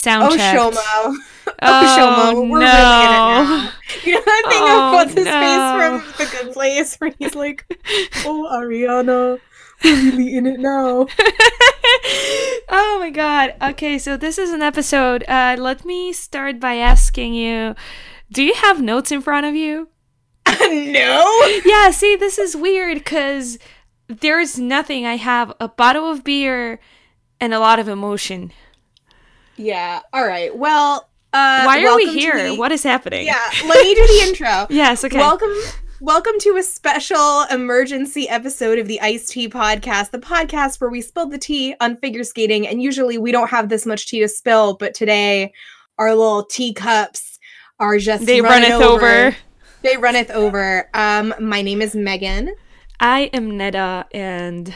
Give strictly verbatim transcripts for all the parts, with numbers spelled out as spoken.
Sound oh, checked. Shoma. Oh, Oh, Shoma. We're no. really in it now. You know that thing Oh, of what's his no. face from The Good Place where he's like, oh, Ariana, we're really in it now. Oh my god. Okay, so this is an episode. Uh, let me start by asking you, do you have notes in front of you? No. Yeah, see, this is weird because there's nothing. I have a bottle of beer and a lot of emotion. Yeah. All right. Well, uh, Why are we welcome to here? the- What is happening? Yeah. Let me do the intro. Yes, okay. Welcome. Welcome to a special emergency episode of the Iced Tea Podcast, the podcast where we spill the tea on figure skating, and usually we don't have this much tea to spill, but today our little teacups are just They running runneth over. over. They runneth over. Um, my name is Megan. I am Neda, and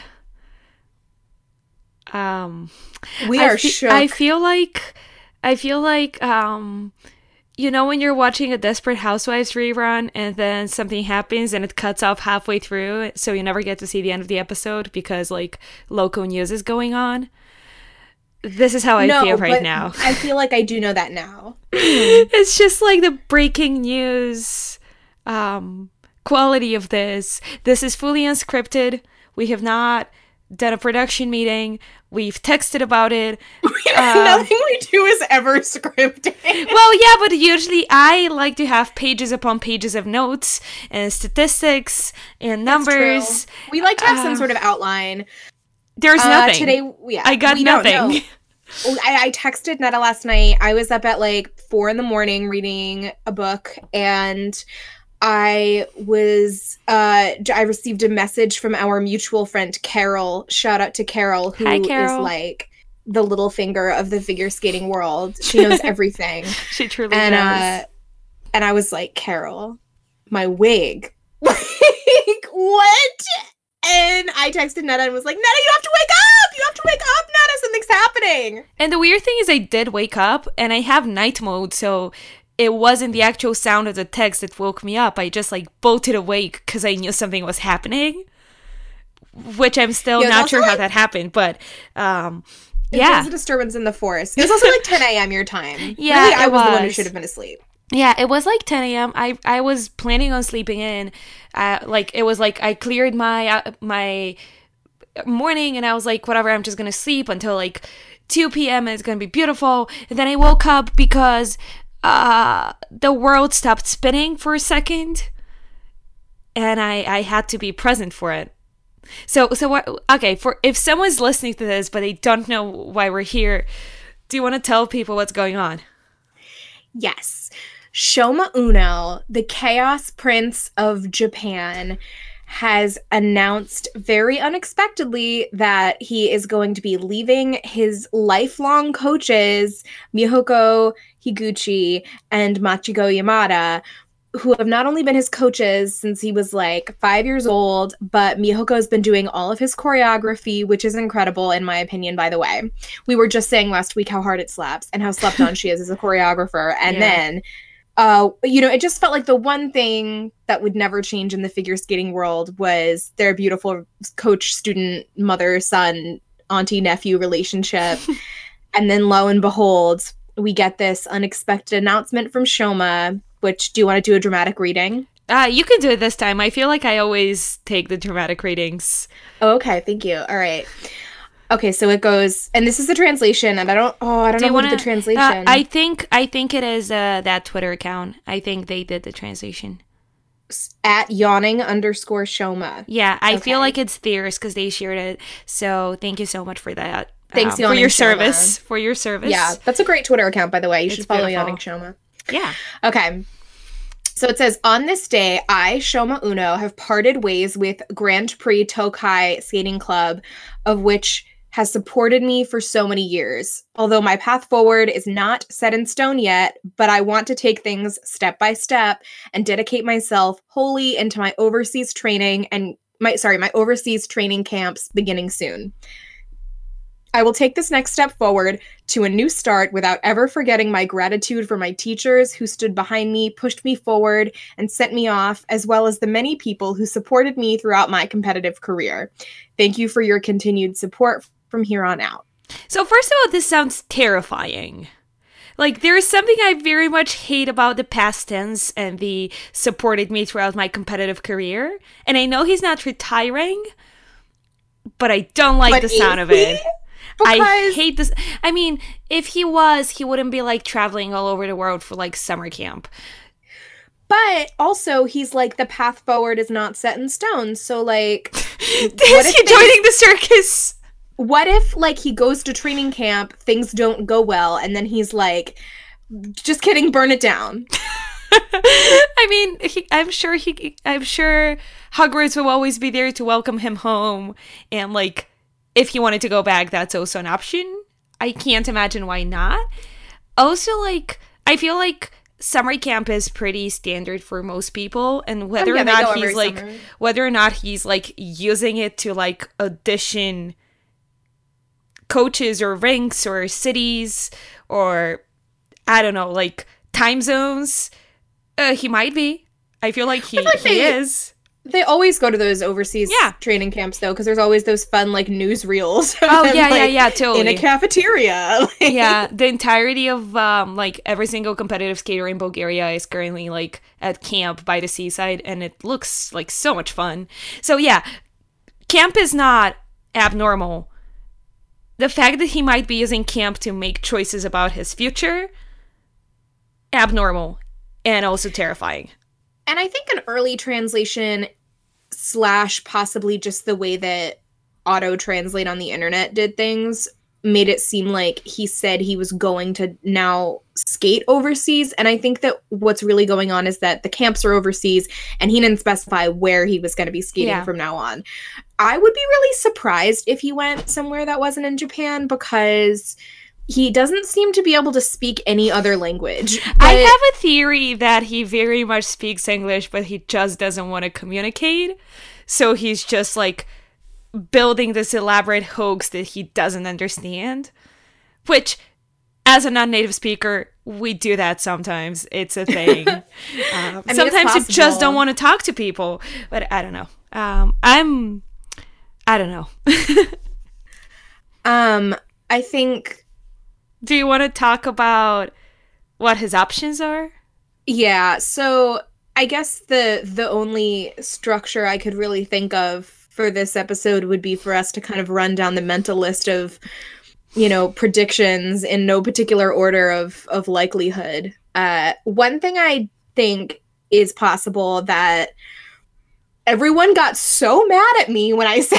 um, We I are fe- shook. I feel like I feel like um, you know when you're watching a Desperate Housewives rerun and then something happens and it cuts off halfway through, so you never get to see the end of the episode because like local news is going on. This is how I no, feel right but now. I feel like I do know that now. It's just like the breaking news um, quality of this. This is fully unscripted. We have not done a production meeting. We've texted about it. Um, Nothing we do is ever scripted. well, yeah, but usually I like to have pages upon pages of notes and statistics and numbers. That's true. We like to have Uh, some sort of outline. There's Uh, nothing. today, yeah, I got we don't nothing. know. Well, I, I texted Netta last night. I was up at like four in the morning reading a book, and I was uh I received a message from our mutual friend Carol. Shout out to Carol, who Hi, is Carol. like the little finger of the figure skating world. She knows everything. She truly and does. uh and I was like, Carol, my wig. Like, what? And I texted Netta and was like, Netta, you have to wake up! You have to wake up, Netta! Something's happening! And the weird thing is I did wake up and I have night mode, so it wasn't the actual sound of the text that woke me up. I just like bolted awake because I knew something was happening, which I'm still Yeah, it was not also, sure how like- that happened, but um, There yeah. was a disturbance in the force. It was also like ten a.m. your time. Yeah, really, I it was, the one who was. should have been asleep. Yeah, it was like ten a.m. I I was planning on sleeping in. Uh, like it was like I cleared my uh, my morning and I was like, whatever, I'm just gonna sleep until like two p.m. and it's gonna be beautiful. And then I woke up because uh the world stopped spinning for a second, and I I had to be present for it. So so what? Okay, for if someone's listening to this but they don't know why we're here, do you want to tell people what's going on? Yes. Shoma Uno, the Chaos Prince of Japan, has announced very unexpectedly that he is going to be leaving his lifelong coaches, Mihoko Higuchi and Machiko Yamada, who have not only been his coaches since he was like five years old, but Mihoko has been doing all of his choreography, which is incredible in my opinion, by the way. We were just saying last week how hard it slaps and how slept on she is as a choreographer. And Yeah. then, uh, you know, it just felt like the one thing that would never change in the figure skating world was their beautiful coach, student, mother, son, auntie, nephew relationship. And then lo and behold, we get this unexpected announcement from Shoma. Which, do you want to do a dramatic reading? Uh, you can do it this time. I feel like I always take the dramatic readings. Oh, okay, thank you. All right. Okay, so it goes, and this is the translation, and I don't, oh, I don't Do know you what wanna, the translation. Uh, I think I think it is uh, that Twitter account. I think they did the translation. At yawning underscore Shoma. Yeah, I Okay. feel like it's theirs because they shared it. So thank you so much for that. Thanks, um, for Yawning your Shoma. service. For your service. Yeah, that's a great Twitter account, by the way. You It's should follow beautiful. Yawning Shoma. Yeah. Okay. So it says, on this day, I, Shoma Uno, have parted ways with Grand Prix Tokai Skating Club, of which has supported me for so many years. Although my path forward is not set in stone yet, but I want to take things step by step and dedicate myself wholly into my overseas training and my, sorry, my overseas training camps beginning soon. I will take this next step forward to a new start without ever forgetting my gratitude for my teachers who stood behind me, pushed me forward, and sent me off, as well as the many people who supported me throughout my competitive career. Thank you for your continued support from here on out. So first of all, this sounds terrifying. Like, there is something I very much hate about the past tense and the supported me throughout my competitive career. And I know he's not retiring, but I don't like But the sound is of it. he? Because I hate this. I mean, if he was, he wouldn't be like traveling all over the world for like summer camp. but also he's like the path forward is not set in stone. So like Is what if he they- joining the circus? what if like he goes to training camp, things don't go well, and then he's like, just kidding, burn it down. I mean, he, I'm sure he. I'm sure Hogwarts will always be there to welcome him home, and like, if he wanted to go back, that's also an option. I can't imagine why not. Also, like, I feel like summer camp is pretty standard for most people, and whether Oh, yeah, or they go not every he's like, summer. whether or not he's like using it to like audition coaches or ranks or cities or I don't know, like time zones. Uh, he might be. I feel like he, like he they- is. They always go to those overseas Yeah. training camps though, because there's always those fun like newsreels. of Oh them, yeah, yeah, like, yeah, totally. in a cafeteria. Like, Yeah, the entirety of um like every single competitive skater in Bulgaria is currently like at camp by the seaside, and it looks like so much fun. So yeah, camp is not abnormal. The fact that he might be using camp to make choices about his future, abnormal and also terrifying. And I think an early translation slash possibly just the way that auto translate on the internet did things made it seem like he said he was going to now skate overseas. And I think that what's really going on is that the camps are overseas and he didn't specify where he was going to be skating Yeah. from now on. I would be really surprised if he went somewhere that wasn't in Japan because he doesn't seem to be able to speak any other language. I But- have a theory that he very much speaks English, but he just doesn't want to communicate. So he's just like building this elaborate hoax that he doesn't understand. Which, as a non-native speaker, we do that sometimes. It's a thing. um, mean, it's sometimes you just possible. don't want to talk to people. But I don't know. Um, I'm... I don't know. um, I think... Do you want to talk about what his options are? Yeah, so I guess the the only structure I could really think of for this episode would be for us to kind of run down the mental list of, you know, predictions in no particular order of of likelihood. Uh, one thing I think is possible that everyone got so mad at me when I said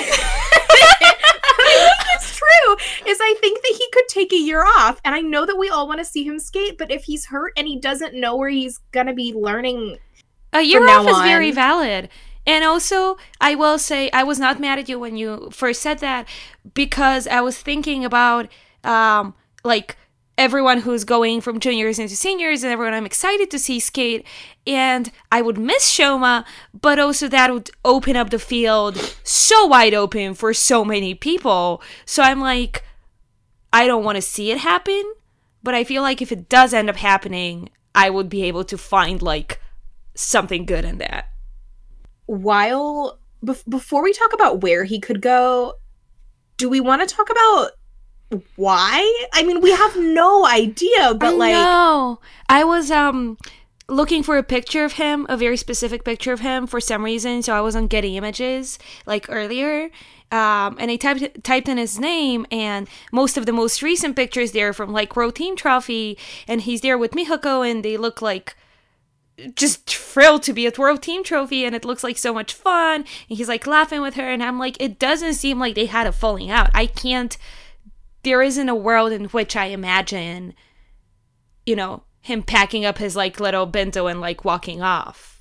I think it's true is I think that he could take a year off, and I know that we all want to see him skate, but if he's hurt and he doesn't know where he's gonna be learning, A year From now off is very on. valid. And also, I will say, I was not mad at you when you first said that because I was thinking about, um, like, everyone who's going from juniors into seniors and everyone I'm excited to see skate. And I would miss Shoma, but also that would open up the field so wide open for so many people. So I'm like, I don't want to see it happen, but I feel like if it does end up happening, I would be able to find, like, something good in that. while bef- before we talk about where he could go, do we want to talk about why? I mean, we have no idea, but I like know. I was um looking for a picture of him, a very specific picture of him for some reason, so I was on Getty Images like earlier. Um, and I typed typed in his name, and most of the most recent pictures there from like World Team Trophy, and he's there with Mihako, and they look like just thrilled to be at World Team Trophy, and it looks like so much fun, and he's like laughing with her, and I'm like, it doesn't seem like they had a falling out. I can't, there isn't a world in which I imagine, you know, him packing up his like little bento and like walking off.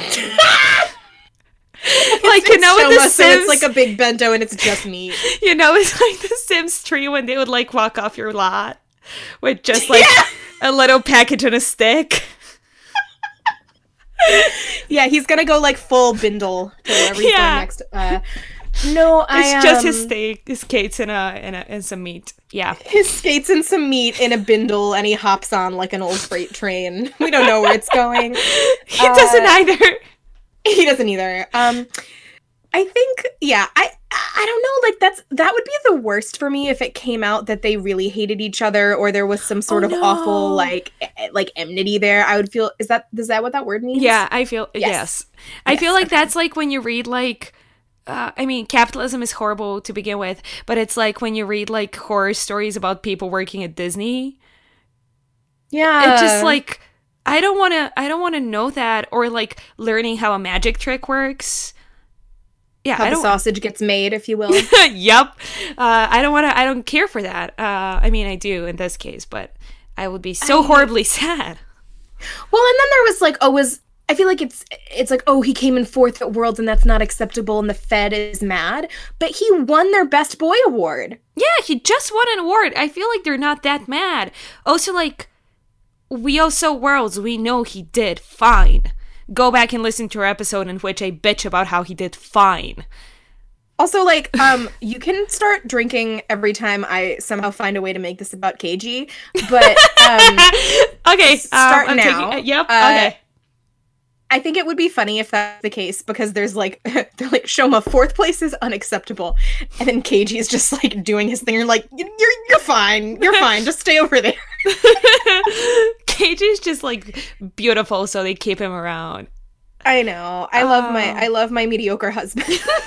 Like, you know, in the Shoma, so Sims, it's like a big bento and it's just meat. you know, it's like the Sims three when they would like walk off your lot with just like Yeah. a little package and a stick. Yeah, he's gonna go like full bindle to wherever he's Yeah. going next. Uh, no, I It's just his um, steak, his skates, and a and, a, and some meat. Yeah. his skates and some meat in a bindle, and he hops on like an old freight train. We don't know where it's going. He Uh, doesn't either. He doesn't either. Um, I think, yeah, I, I don't know, like that's that would be the worst for me if it came out that they really hated each other or there was some sort Oh of awful no. like e- like enmity there. I would feel is that is that what that word means? Yeah, I feel Yes. yes. I feel Yes. like Okay. that's like when you read like uh, I mean, capitalism is horrible to begin with, but it's like when you read like horror stories about people working at Disney. It just Yeah. like I don't want to I don't want to know that or like learning how a magic trick works. Yeah, How I the don't sausage gets made, if you will. Yep. Uh, I don't want to I don't care for that. Uh, I mean, I do in this case, but I would be so I horribly sad. Well, and then there was like, oh, was I feel like it's it's like, oh, he came in fourth at Worlds and that's not acceptable, and the Fed is mad. But he won their Best Boy award. Yeah, he just won an award. I feel like they're not that mad. Also, like, we also worlds, we know he did fine. Go back and listen to our episode in which I bitch about how he did fine. Also, like, um, you can start drinking every time I somehow find a way to make this about K G, but um, Okay, um, start I'm now. taking. Uh, yep. Uh, Okay. I think it would be funny if that's the case because there's like they're like Shoma fourth place is unacceptable, and then K G is just like doing his thing. You're like you're you're fine, you're fine, just stay over there. K G's just like beautiful, so they keep him around. I know. I love my Oh. I love my mediocre husband.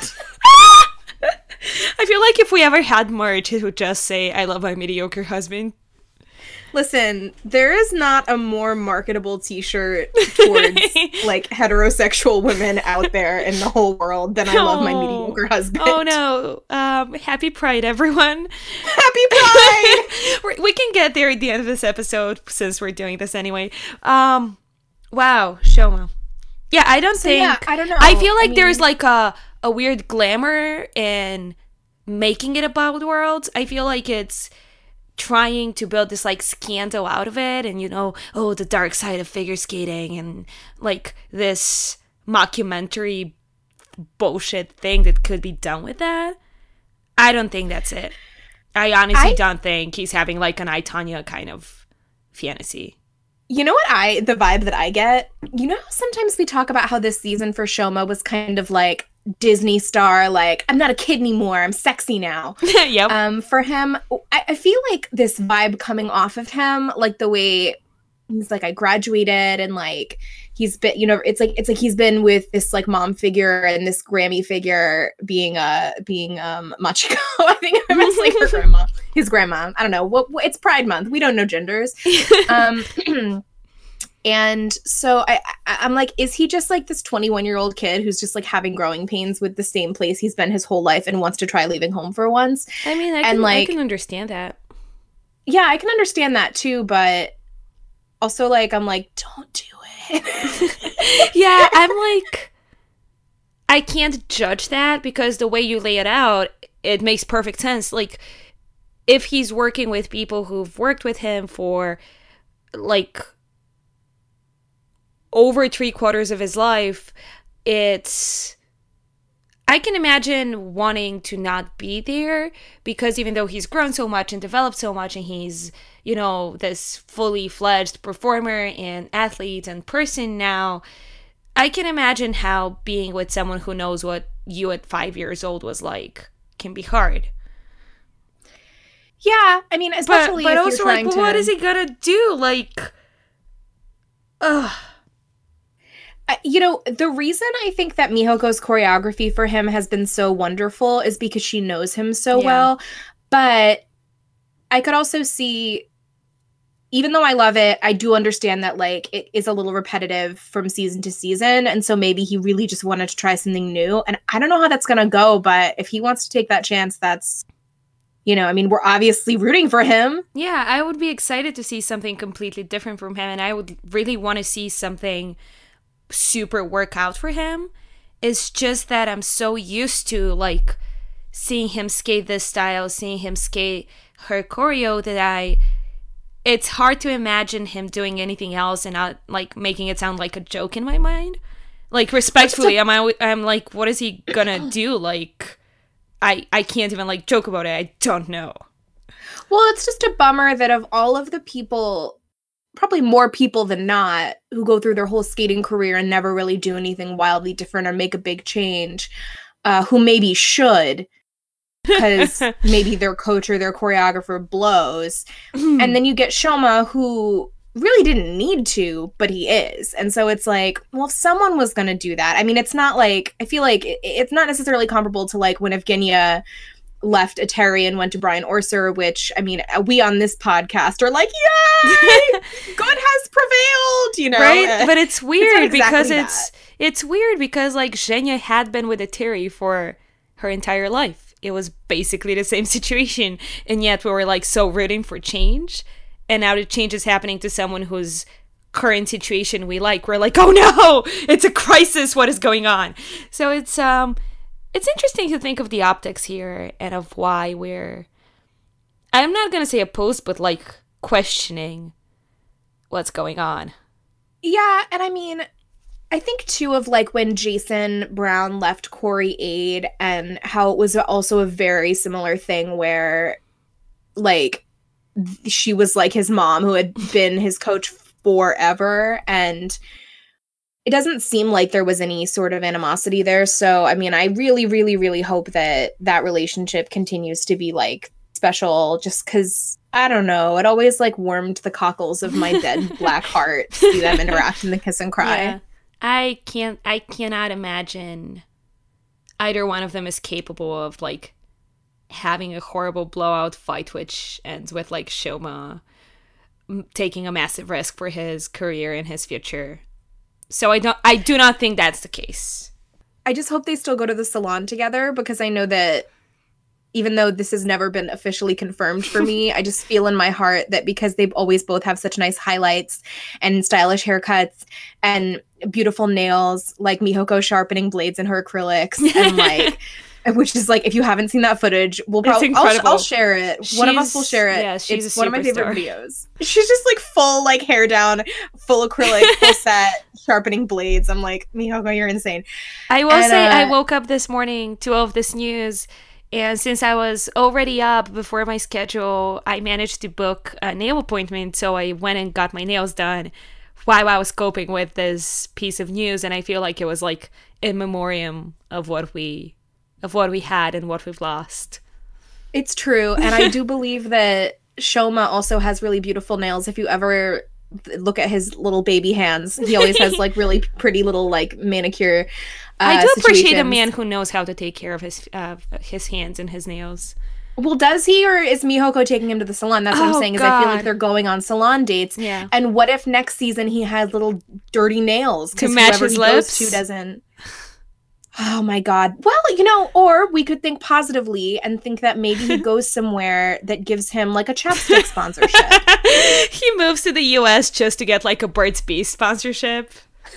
I feel like if we ever had merch, it would just say, I love my mediocre husband. Listen, there is not a more marketable t-shirt towards like heterosexual women out there in the whole world than I love my Oh. mediocre husband. Oh no. Um, happy Pride, everyone. Happy Pride! We're- we can get there at the end of this episode since we're doing this anyway. Um, wow, Shoma. Yeah, I don't So think. yeah, I don't know. I feel like I there's mean- like a a weird glamour in making it about worlds. I feel like it's trying to build this like scandal out of it, and you know, oh, the dark side of figure skating, and like this mockumentary bullshit thing that could be done with that. I don't think that's it. I honestly I- don't think he's having like an I, Tonya kind of fantasy. You know what I the vibe that I get? You know how sometimes we talk about how this season for Shoma was kind of like Disney star, like, I'm not a kid anymore, I'm sexy now. Yep. Um, for him, I, I feel like this vibe coming off of him, like the way he's like, I graduated and like he's been, you know, it's like it's like he's been with this like mom figure and this Grammy figure being uh being um Machiko. I think I'm like her grandma, his grandma. I don't know. What, what it's Pride Month. We don't know genders. Um And so I, I, I'm like, is he just like this twenty-one year old kid who's just like having growing pains with the same place he's been his whole life and wants to try leaving home for once? I mean, I and, can, like- I can understand that. Yeah, I can understand that too, but also like, I'm like, don't do it. Yeah, I'm like, I can't judge that because the way you lay it out, it makes perfect sense. Like, if he's working with people who've worked with him for like over three quarters of his life, it's. I can imagine wanting to not be there because even though he's grown so much and developed so much and he's, you know, this fully fledged performer and athlete and person now, I can imagine how being with someone who knows what you at five years old was like can be hard. Yeah, I mean, But, especially but if also, you're like, trying well, to. what is he gonna do? Like, ugh. Uh, you know, the reason I think that Mihoko's choreography for him has been so wonderful is because she knows him so Yeah. well. But I could also see, even though I love it, I do understand that like it is a little repetitive from season to season. And so maybe he really just wanted to try something new. And I don't know how that's going to go, but if he wants to take that chance, that's, you know, I mean, we're obviously rooting for him. Yeah, I would be excited to see something completely different from him, and I would really want to see something super work out for him. It's just that I'm so used to like seeing him skate this style, seeing him skate her choreo that I it's hard to imagine him doing anything else and not like making it sound like a joke in my mind. Like respectfully, I'm alwa- I'm like, what is he gonna do? Like I I can't even like joke about it. I don't know. Well, it's just a bummer that of all of the people, probably more people than not, who go through their whole skating career and never really do anything wildly different or make a big change, uh, who maybe should, because maybe their coach or their choreographer blows. And then you get Shoma, who really didn't need to, but he is. And so it's like, well, if someone was going to do that. I mean, it's not like, I feel like it, it's not necessarily comparable to like when Evgenia left Atari and went to Brian Orser, which, I mean, we on this podcast are like, yay! Good has prevailed, you know? Right? But it's weird it's exactly because it's that. it's weird because like Zhenya had been with Atari for her entire life. It was basically the same situation, and yet we were like so rooting for change, and now the change is happening to someone whose current situation we like. We're like, oh no, it's a crisis. What is going on? So it's um it's interesting to think of the optics here and of why we're, I'm not going to say opposed, but like questioning what's going on. Yeah, and I mean, I think too of like when Jason Brown left Corey Aid and how it was also a very similar thing where like th- she was like his mom who had been his coach forever, and it doesn't seem like there was any sort of animosity there. So, I mean, I really, really, really hope that that relationship continues to be like special, just because, I don't know, it always like warmed the cockles of my dead black heart to see them interact in the kiss and cry. Yeah. I can't, I cannot imagine either one of them is capable of like having a horrible blowout fight, which ends with like Shoma taking a massive risk for his career and his future. So I don't, I do not think that's the case. I just hope they still go to the salon together, because I know that even though this has never been officially confirmed for me, I just feel in my heart that because they always both have such nice highlights and stylish haircuts and beautiful nails, like Mihoko sharpening blades in her acrylics, and like, which is like, if you haven't seen that footage, we'll probably, I'll, I'll share it. She's, one of us will share it. Yeah, she's it's a one of my favorite superstar. videos. She's just like full like hair down, full acrylic, full set, sharpening blades. I'm like, Mihoko, you're insane. I will and, say, uh, I woke up this morning to all of this news, and since I was already up before my schedule, I managed to book a nail appointment, so I went and got my nails done while I was coping with this piece of news, and I feel like it was like in memoriam of what we of what we had and what we've lost. It's true, and I do believe that Shoma also has really beautiful nails. If you ever look at his little baby hands, he always has like really pretty little like manicure. Uh, I do appreciate a situations. man who knows how to take care of his uh, his hands and his nails. Well, does he, or is Mihoko taking him to the salon? That's what Oh, I'm saying. Is I feel like God. they're going on salon dates. Yeah. And what if next season he has little dirty nails To 'cause match whoever his he goes lips? to doesn't. Oh my God. Well, you know, or we could think positively and think that maybe he goes somewhere that gives him like a chapstick sponsorship. He moves to the U S just to get like a Burt's Bees sponsorship.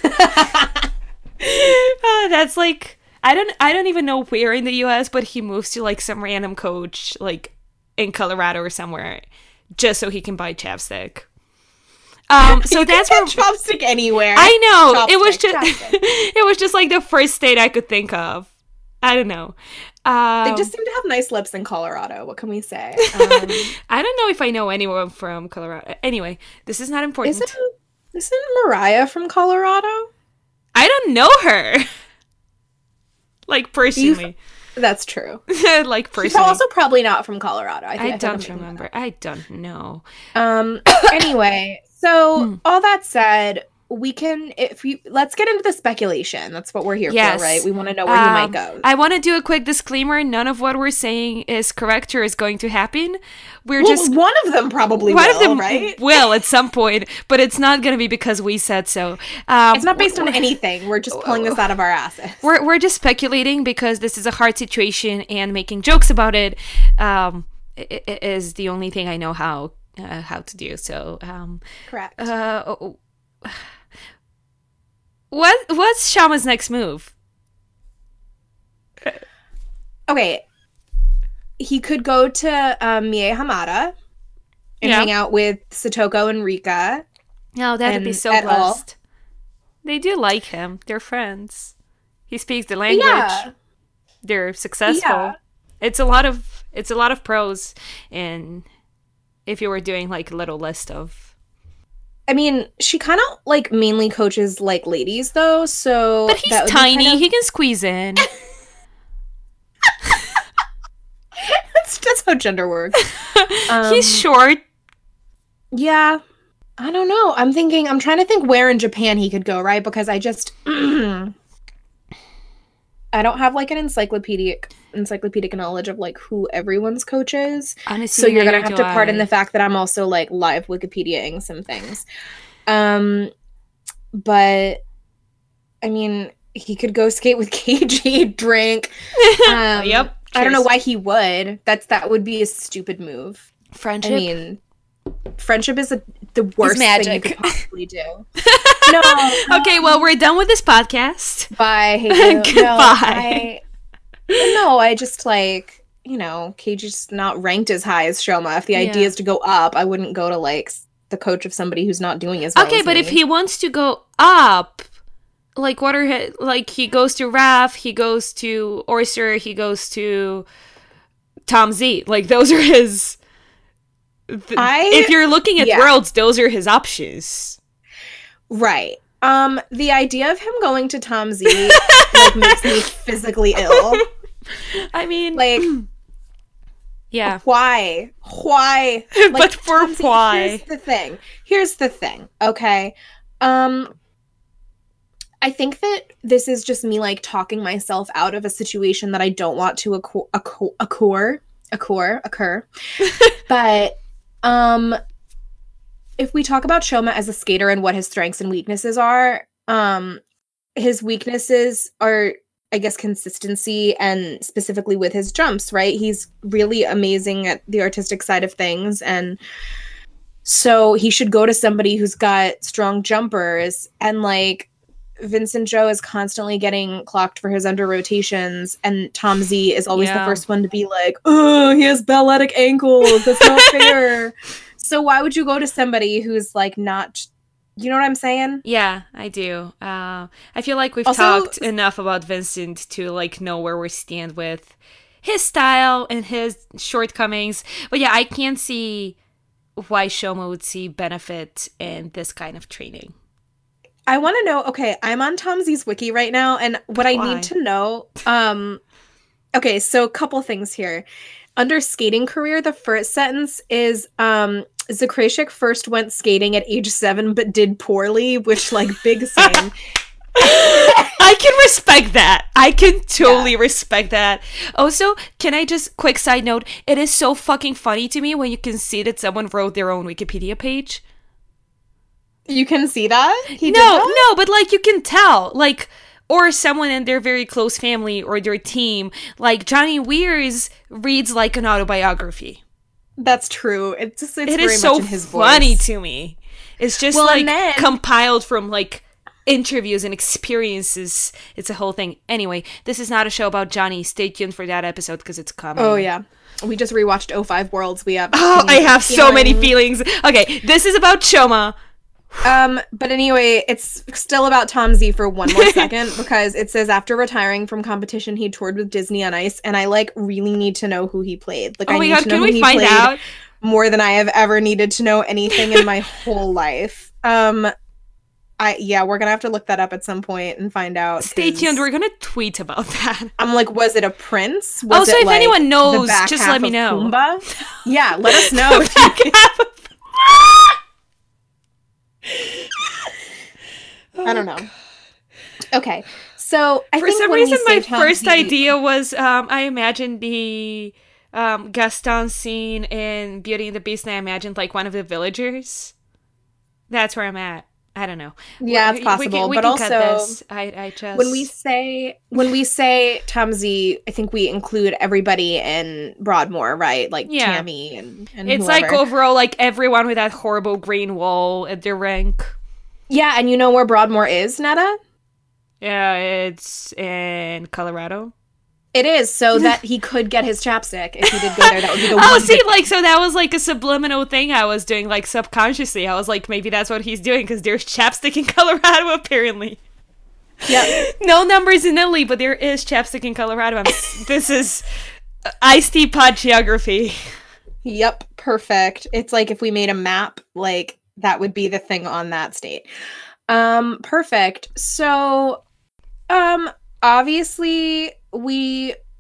Oh, that's like, I don't I don't even know where in the U S, but he moves to like some random coach like in Colorado or somewhere just so he can buy chapstick. Um, so You can that's get where chopstick anywhere. I know it was Chopstick, just chopstick. it was just like the first state I could think of. I don't know. Um, They just seem to have nice lips in Colorado. What can we say? Um, I don't know if I know anyone from Colorado. Anyway, this is not important. isn't isn't Mariah from Colorado? I don't know her. Like personally. That's true. Like She's personally. also probably not from Colorado. I, think, I I think I'm don't making that remember. I don't know. up. Um. Anyway, so Hmm. all that said, we can if you let's get into the speculation. That's what we're here Yes. for, right? We want to know where he might Um, go. I want to do a quick disclaimer. None of what we're saying is correct or is going to happen. We're Well, just one of them probably one will, of them right? will at some point, but it's not going to be because we said so. Um, It's not based on we're- anything. We're just pulling this out of our asses. We're we're just speculating because this is a hard situation, and making jokes about it um, i- i- is the only thing I know how uh, how to do. So, um, Correct. uh, oh, oh. what what's Shama's next move? Okay. He could go to um, Mie Hamada and Yeah. hang out with Satoko and Rika. No, that'd be And so at all. blessed. They do like him. They're friends. He speaks the language. Yeah. They're successful. Yeah. It's a lot of it's a lot of pros. And if you were doing like a little list of, I mean, she kind of like mainly coaches like ladies though, so but he's that would be tiny. kind of- He can squeeze in. how gender works. Um, He's short. Yeah. I don't know. I'm thinking, I'm trying to think where in Japan he could go, right? Because I just, I don't have like an encyclopedic encyclopedic knowledge of like who everyone's coach is. Honestly, So you're gonna neither have do to pardon I. the fact that I'm also like live Wikipediaing some things. Um, but I mean, he could go skate with K G, drink. Um, Yep. I don't know Cheers. why he would. That's that would be a stupid move. Friendship. I mean, friendship is a, the worst thing you magic. could possibly do. No. Okay, well, we're done with this podcast. Bye. Hey, you. Goodbye. No, I, no, I just like, you know, Keiji's not ranked as high as Shoma. If the Yeah. idea is to go up, I wouldn't go to like s- the coach of somebody who's not doing as well. Okay, as but me. if he wants to go up, like what are his, like he goes to Raph, he goes to Oyster, he goes to Tom Z. Like those are his. Th- I- if you're looking at yeah. worlds, those are his options. Right. Um, the idea of him going to Tom Z like makes me physically ill. I mean, Like, yeah, why? Why? but Like, for Tom Z, why? Here's the thing. Here's the thing. Okay. Um, I think that this is just me like talking myself out of a situation that I don't want to occur, occur, occur, occur, occur. But um, if we talk about Shoma as a skater and what his strengths and weaknesses are, um, his weaknesses are, I guess, consistency and specifically with his jumps, right? He's really amazing at the artistic side of things. And so he should go to somebody who's got strong jumpers. And like Vincent Joe is constantly getting clocked for his under rotations. And Tom Z is always Yeah. the first one to be like, oh, he has balletic ankles. That's not fair. So why would you go to somebody who's like not, you know what I'm saying? Yeah, I do. Uh, I feel like we've Also- talked enough about Vincent to like know where we stand with his style and his shortcomings. But yeah, I can't see why Shoma would see benefit in this kind of training. I want to know, okay, I'm on Tom Z's wiki right now, and what I Why? need to know, um, okay, so a couple things here. Under skating career, the first sentence is, um, Zakrashik first went skating at age seven, but did poorly, which, like, big thing. I can respect that. I can totally respect that. Also, can I just quick side note? It is so fucking funny to me when you can see that someone wrote their own Wikipedia page. You can see that? He no, did that? no, but like you can tell, like, or someone in their very close family or their team, like Johnny Weirs reads like an autobiography. That's true. It's just, it's It very is so much in his funny voice. to me. It's just Well, like and then- compiled from like interviews and experiences. It's a whole thing. Anyway, this is not a show about Johnny. Stay tuned for that episode because it's coming. Oh, yeah. We just rewatched oh five Worlds. We have. Oh, I have so many feelings. Okay, this is about Shoma. Um, but anyway, it's still about Tom Z for one more second because it says after retiring from competition, he toured with Disney on Ice, and I like really need to know who he played. Like, Oh I my need god, to know can who we he find played out? more than I have ever needed to know anything in my whole life. Um, I yeah, we're gonna have to look that up at some point and find out. Stay 'cause tuned. We're gonna tweet about that. I'm like, was it a prince? Was Also, it, if like, anyone the knows, back just half let me of know. Pumbaa? Yeah, let us know. if you I don't know. Okay, so I For think some when we reason, my say Tom first Z- idea was um, I imagined the um, Gaston scene in Beauty and the Beast, and I imagined like one of the villagers. That's where I'm at. I don't know. Yeah, We- it's we possible, can- we but can also cut this. I, I just when we say when we say Tom Z, I think we include everybody in Broadmoor, right? Like Yeah. Tammy and and it's whoever. like overall like everyone with that horrible green wall at their rank. Yeah, and you know where Broadmoor is, Netta? Yeah, it's in Colorado. It is, so that he could get his chapstick if he did go there. That would be the Oh, one see, big- like, so that was like a subliminal thing I was doing, like, subconsciously. I was like, maybe that's what he's doing, because there's chapstick in Colorado, apparently. Yep. No numbers in Italy, but there is chapstick in Colorado. I'm, this is Ice-T pod geography. Yep, perfect. It's like if we made a map, like that would be the thing on that state. Um, perfect. So, um, obviously we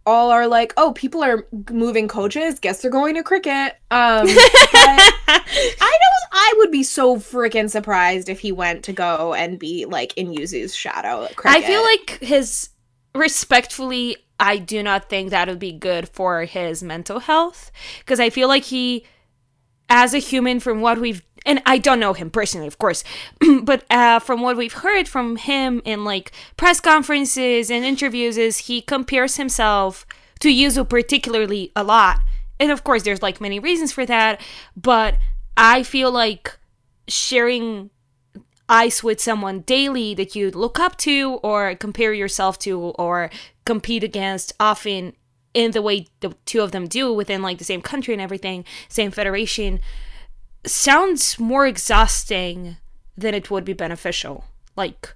all are like, oh, people are moving coaches. Guess they're going to cricket. Um, but I know I would be so freaking surprised if he went to go and be like in Yuzu's shadow at cricket. I feel like his respectfully, I do not think that would be good for his mental health, because I feel like he, as a human, from what we've, and I don't know him personally, of course, but uh, from what we've heard from him in like press conferences and interviews, is he compares himself to Yuzu particularly a lot. And of course, there's like many reasons for that, but I feel like sharing ice with someone daily that you look up to or compare yourself to or compete against often in the way the two of them do within like the same country and everything, same federation, sounds more exhausting than it would be beneficial. Like,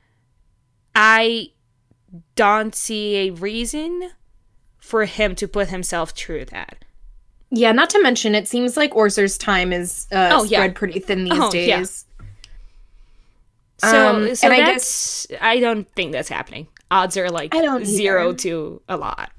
I don't see a reason for him to put himself through that. Yeah, not to mention, it seems like Orser's time is uh, oh, spread yeah. pretty thin these oh, days. Yeah. So, um, so and I that's, guess, I don't think that's happening. Odds are like I don't zero either. to a lot.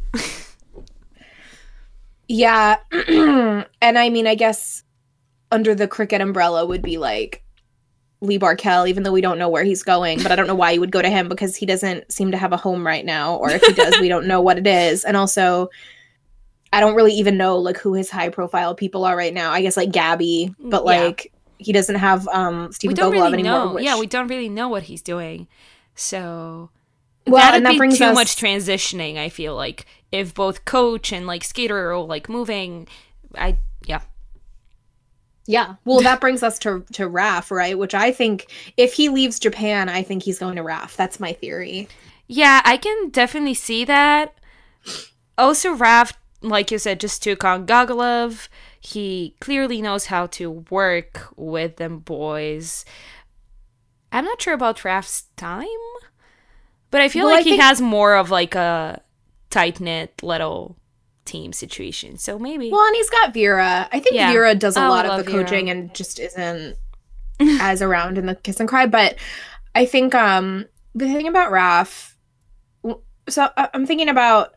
Yeah. And I mean, I guess under the cricket umbrella would be like Lee Barkell, even though we don't know where he's going. But I don't know why you would go to him, because he doesn't seem to have a home right now. Or if he does, we don't know what it is. And also, I don't really even know like who his high profile people are right now. I guess like Gabby, but Yeah. like he doesn't have um Stephen we don't Gogolov really anymore. know. Which, Yeah, we don't really know what he's doing. So well, that'd and that be brings too us, much transitioning, I feel like. If both coach and like skater are all like moving, I yeah. Yeah. Well, that brings us to to Raf, right? Which I think if he leaves Japan, I think he's going to Raf. That's my theory. Yeah, I can definitely see that. Also, Raf, like you said, just took on Gogolov. He clearly knows how to work with them boys. I'm not sure about Raf's time, but I feel Well, like I he think- has more of like a tight-knit little team situation. So maybe. Well, and he's got Vera. I think Yeah. Vera does a I lot would of the love coaching Vera. and just isn't as around in the kiss and cry. But I think um the thing about Raf, so I- I'm thinking about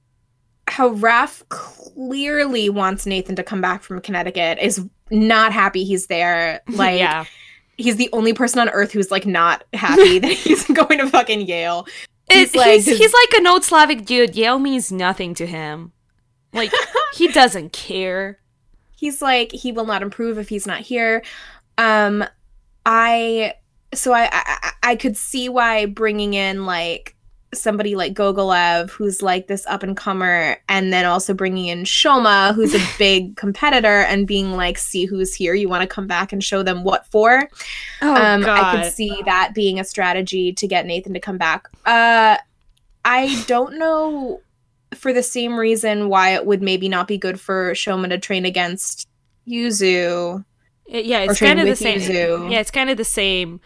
how Raf clearly wants Nathan to come back from Connecticut, is not happy he's there. Like, yeah. he's the only person on earth who's like not happy that he's going to fucking Yale. He's, He's like, he's, this- he's like an old Slavic dude. Yale means nothing to him. Like, he doesn't care. He's like, he will not improve if he's not here. Um, I so I I, I could see why bringing in like somebody like Gogolev, who's like this up and comer, and then also bringing in Shoma, who's a big competitor, and being like, see who's here. You want to come back and show them what for. Oh, um, God. I could see that being a strategy to get Nathan to come back. Uh, I don't know, for the same reason, why it would maybe not be good for Shoma to train against Yuzu. It- yeah, or it's train kind of the with same. Yuzu. Yeah, it's kind of the same.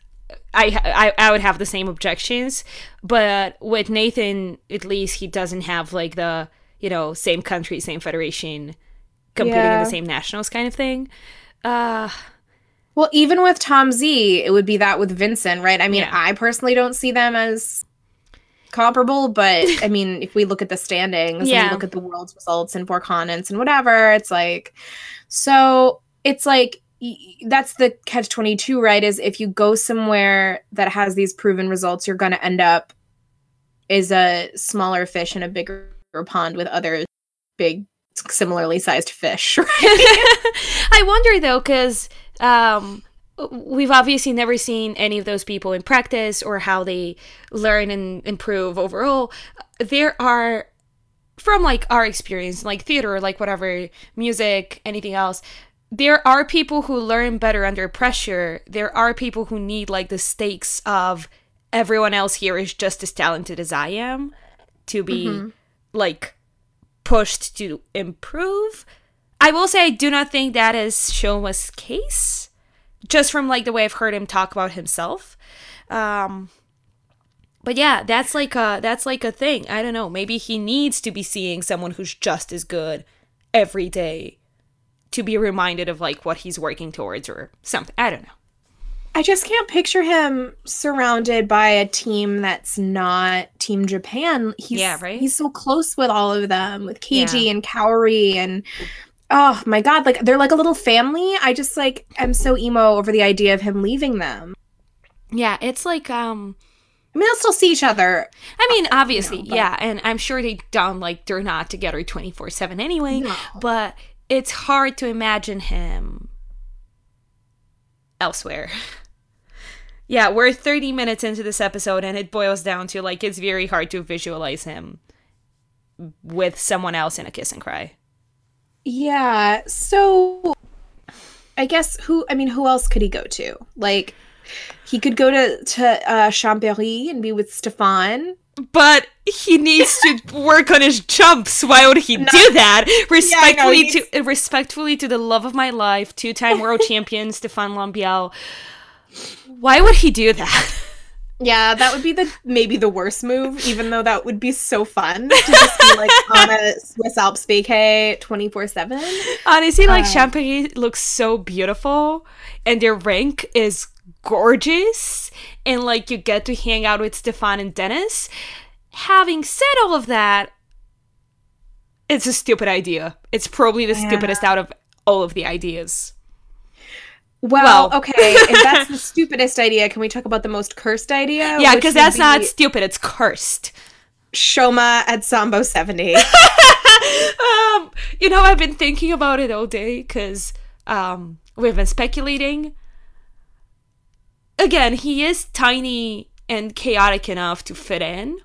I, I I would have the same objections, but with Nathan, at least he doesn't have like the, you know, same country, same federation, competing in Yeah. the same nationals kind of thing. Uh, Well, even with Tom Z, it would be that with Vincent, right? I mean, Yeah. I personally don't see them as comparable, but I mean, if we look at the standings Yeah. and we look at the world's results in four continents and whatever, it's like, so it's like, y- that's the catch twenty-two, right? Is if you go somewhere that has these proven results, you're going to end up is a smaller fish in a bigger pond with other big, similarly sized fish, right? I wonder though, because um, we've obviously never seen any of those people in practice or how they learn and improve overall. There are, from like our experience, like theater, like whatever, music, anything else, there are people who learn better under pressure. There are people who need like the stakes of everyone else here is just as talented as I am to be Mhm. like pushed to improve. I will say I do not think that is Shoma's case, just from like the way I've heard him talk about himself. Um, but yeah, that's like a that's like a thing. I don't know. Maybe he needs to be seeing someone who's just as good every day to be reminded of like what he's working towards or something. I don't know. I just can't picture him surrounded by a team that's not Team Japan. Yeah, He's right? he's so close with all of them, with Yeah. Keiji and Kaori and oh my God, like they're like a little family. I just like am so emo over the idea of him leaving them. Yeah, it's like um I mean, they'll still see each other, I mean, you obviously, know, but yeah, and I'm sure they don't like they're not together twenty-four seven anyway, no. but it's hard to imagine him elsewhere. Yeah, we're thirty minutes into this episode and it boils down to like it's very hard to visualize him with someone else in a kiss and cry. Yeah, so I guess who, I mean, who else could he go to? Like, he could go to to uh, Chambéry and be with Stefan. But he needs to work on his jumps. Why would he Not, do that? Respectfully yeah, to respectfully to the love of my life, two-time world champion Stefan Lambiel. Why would he do that? Yeah, that would be the maybe the worst move, even though that would be so fun to just be like on a Swiss Alps vacay twenty-four seven. Honestly, like Um, Champagny looks so beautiful and their rank is gorgeous and like you get to hang out with Stefan and Dennis. Having said all of that, it's a stupid idea. It's probably the Yeah. stupidest out of all of the ideas. Well, Well. okay, if that's the stupidest idea, can we talk about the most cursed idea? Yeah, which because would that's be not stupid, it's cursed. Shoma at Sambo seventy. um, you know, I've been thinking about it all day because um, we've been speculating. Again, he is tiny and chaotic enough to fit in.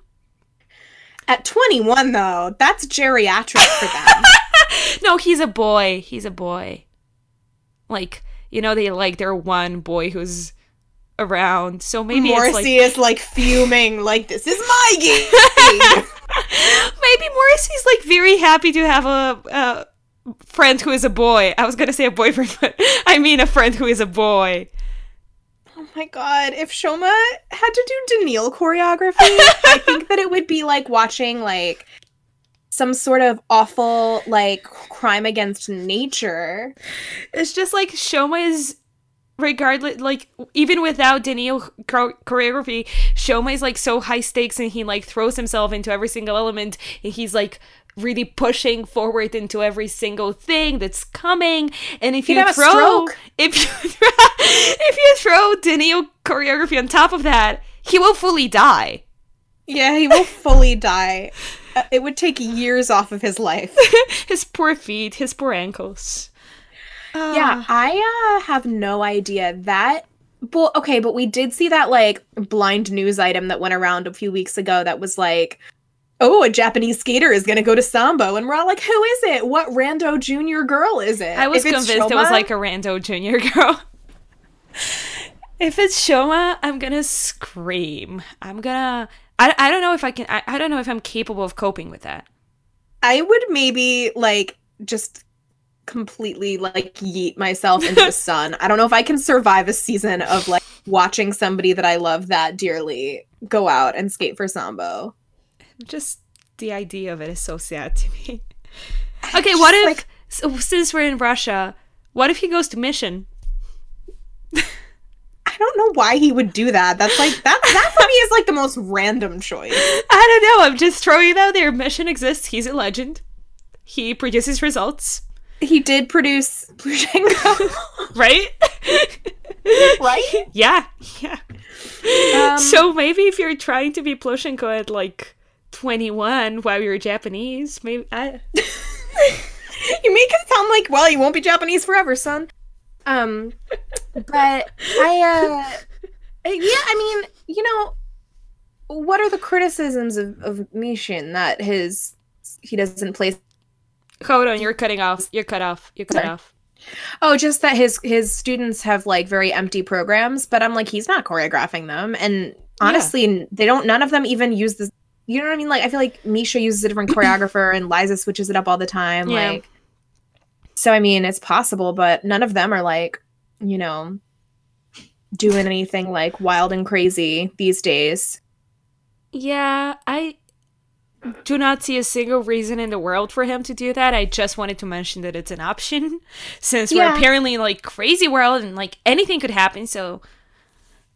At twenty-one, though, that's geriatric for them. No, he's a boy. He's a boy. Like, you know, they like their one boy who's around. So maybe Morrissey it's like is like fuming, like, this is my game. maybe Morrissey's like very happy to have a, a friend who is a boy. I was gonna say a boyfriend, but I mean a friend who is a boy. Oh my God, if Shoma had to do Daniil choreography, I think that it would be like watching like some sort of awful like crime against nature. It's just like Shoma is regardless, like even without Daniil cho- choreography, Shoma is like so high stakes and he like throws himself into every single element and he's like really pushing forward into every single thing that's coming. And if He'd you have a throw stroke. if you if you throw Daniil choreography on top of that, he will fully die. Yeah, he will fully die. Uh, It would take years off of his life. His poor feet, his poor ankles. Uh, Yeah, I uh, have no idea that. Well, okay, but we did see that like blind news item that went around a few weeks ago that was like, oh, a Japanese skater is going to go to Sambo. And we're all like, who is it? What rando junior girl is it? I was If it's convinced it was Shoma- like a rando junior girl. If it's Shoma, I'm gonna scream. I'm gonna. I, I don't know if I can. I, I don't know if I'm capable of coping with that. I would maybe like just completely like yeet myself into the sun. I don't know if I can survive a season of like watching somebody that I love that dearly go out and skate for Sambo. Just the idea of it is so sad to me. Okay, what if, like- so since we're in Russia, what if he goes to Mission? I don't know why he would do that. That's like that that for me is like the most random choice. I don't know. I'm just throwing it out there. Mission exists. He's a legend. He produces results, He did produce Plushenko, right? right? Yeah, yeah. Um, So maybe if you're trying to be Plushenko at like twenty-one while you're Japanese, maybe I. You make it sound like, well, you won't be Japanese forever, son. Um, but I, uh, yeah, I mean, you know, what are the criticisms of, of Mishin that his, he doesn't play? Hold on, you're cutting off. You're cut off. You're cut Sorry. off. Oh, just that his, his students have like very empty programs, but I'm like, he's not choreographing them. And honestly, they don't, none of them even use this. You know what I mean? Like, I feel like Misha uses a different choreographer and Liza switches it up all the time. Yeah. Like, so, I mean, it's possible, but none of them are like, you know, doing anything like wild and crazy these days. Yeah, I do not see a single reason in the world for him to do that. I just wanted to mention that it's an option since Yeah. we're apparently in like crazy world and like anything could happen. So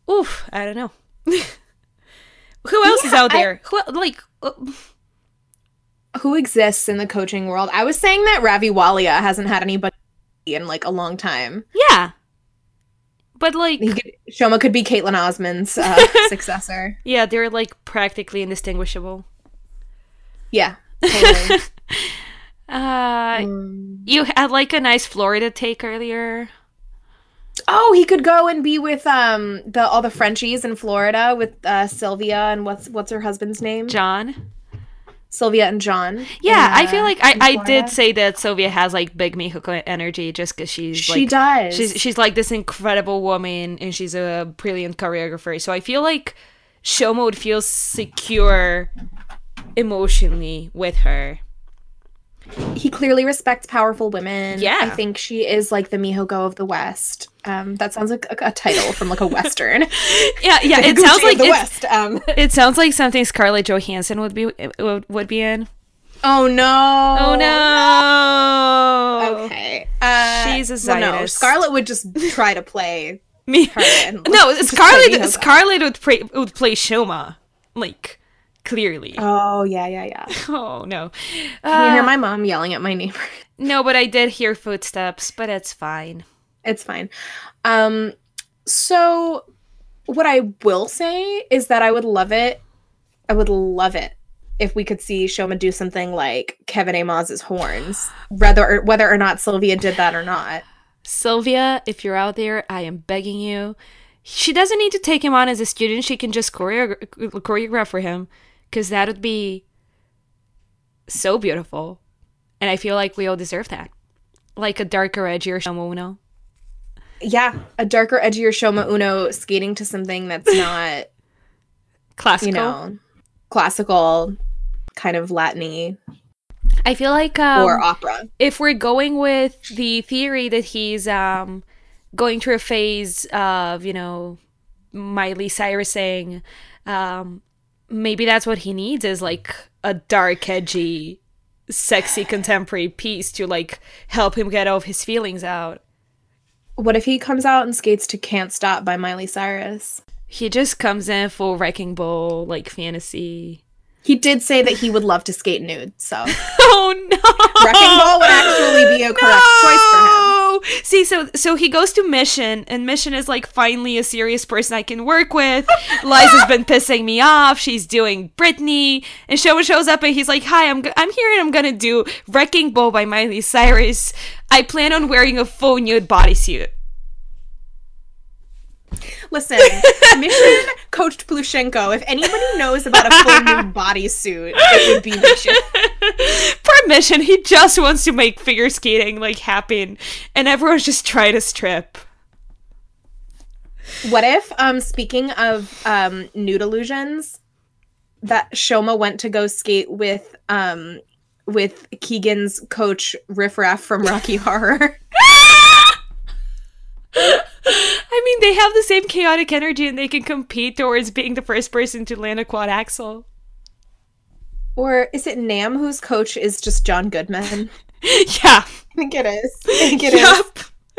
Oof, I don't know. Who else Yeah, is out I- there? Who like? uh, Who exists in the coaching world? I was saying that Ravi Walia hasn't had anybody in like a long time. Yeah, but like, He could, Shoma could be Caitlin Osman's uh, successor. yeah, they're like practically indistinguishable. Yeah, totally. Uh, Um, you had like a nice Florida take earlier. oh, he could go and be with um the all the Frenchies in Florida with uh, Sylvia and what's what's her husband's name? John. Sylvia and John. Yeah, in, I feel uh, like I, in I Florida. did say that Sylvia has like big Mexico energy just because she's She like does. she's she's like this incredible woman and she's a brilliant choreographer. So I feel like Shoma would feel secure emotionally with her. He clearly respects powerful women. Yeah. I think she is like the Mihogo of the West. Um, that sounds like a, a title from like a western. Yeah, yeah. The It sounds Gucci like of the it's- West. Um, it sounds like something Scarlett Johansson would be would, would be in. oh no! Oh no! Okay. Uh, She's a well, no, Zionist. Scarlett would just try to play Me. her. And No, just play Scarlett. Mihogo. Scarlett would play would play Shoma, like clearly. Oh yeah, yeah, yeah. Oh no. Can you hear Uh, my mom yelling at my neighbor? No, but I did hear footsteps, but it's fine. It's fine. Um, so what I will say is that I would love it. I would love it if we could see Shoma do something like Kevin Amos's horns, whether or, whether or not Sylvia did that or not. Sylvia, if you're out there, I am begging you. She doesn't need to take him on as a student. She can just choreo- choreograph for him, because that would be so beautiful. And I feel like we all deserve that. Like a darker, edgier Shoma Uno. Yeah, a darker, edgier Shoma Uno skating to something that's not, Classical. you know, classical, kind of Latin-y I feel like um, or opera. if we're going with the theory that he's um, going through a phase of, you know, Miley Cyrus saying, um, maybe that's what he needs is like a dark, edgy, sexy contemporary piece to like help him get all of his feelings out. What if he comes out and skates to Can't Stop by Miley Cyrus? He just comes in full Wrecking Ball, like fantasy. He did say that he would love to skate nude, so Oh no! Wrecking Ball would actually be a correct choice for him. See, so so he goes to Mission, and Mission is like finally a serious person I can work with. Liza's been pissing me off. She's doing Britney, and Shoma shows up, and he's like, "Hi, I'm g- I'm here, and I'm gonna do Wrecking Ball by Miley Cyrus. I plan on wearing a full nude bodysuit." Listen, Mission coached Plushenko. If anybody knows about a full nude bodysuit, it would be Mission. Poor Mission, he just wants to make figure skating like happen, and everyone's just trying to strip. What if, um, speaking of um, nude illusions, that Shoma went to go skate with um, with Keegan's coach Riff Raff from Rocky Horror? I mean, they have the same chaotic energy and they can compete towards being the first person to land a quad axel. Or is it Nam whose coach is just John Goodman? Yeah. I think it is. I think it is. Yup.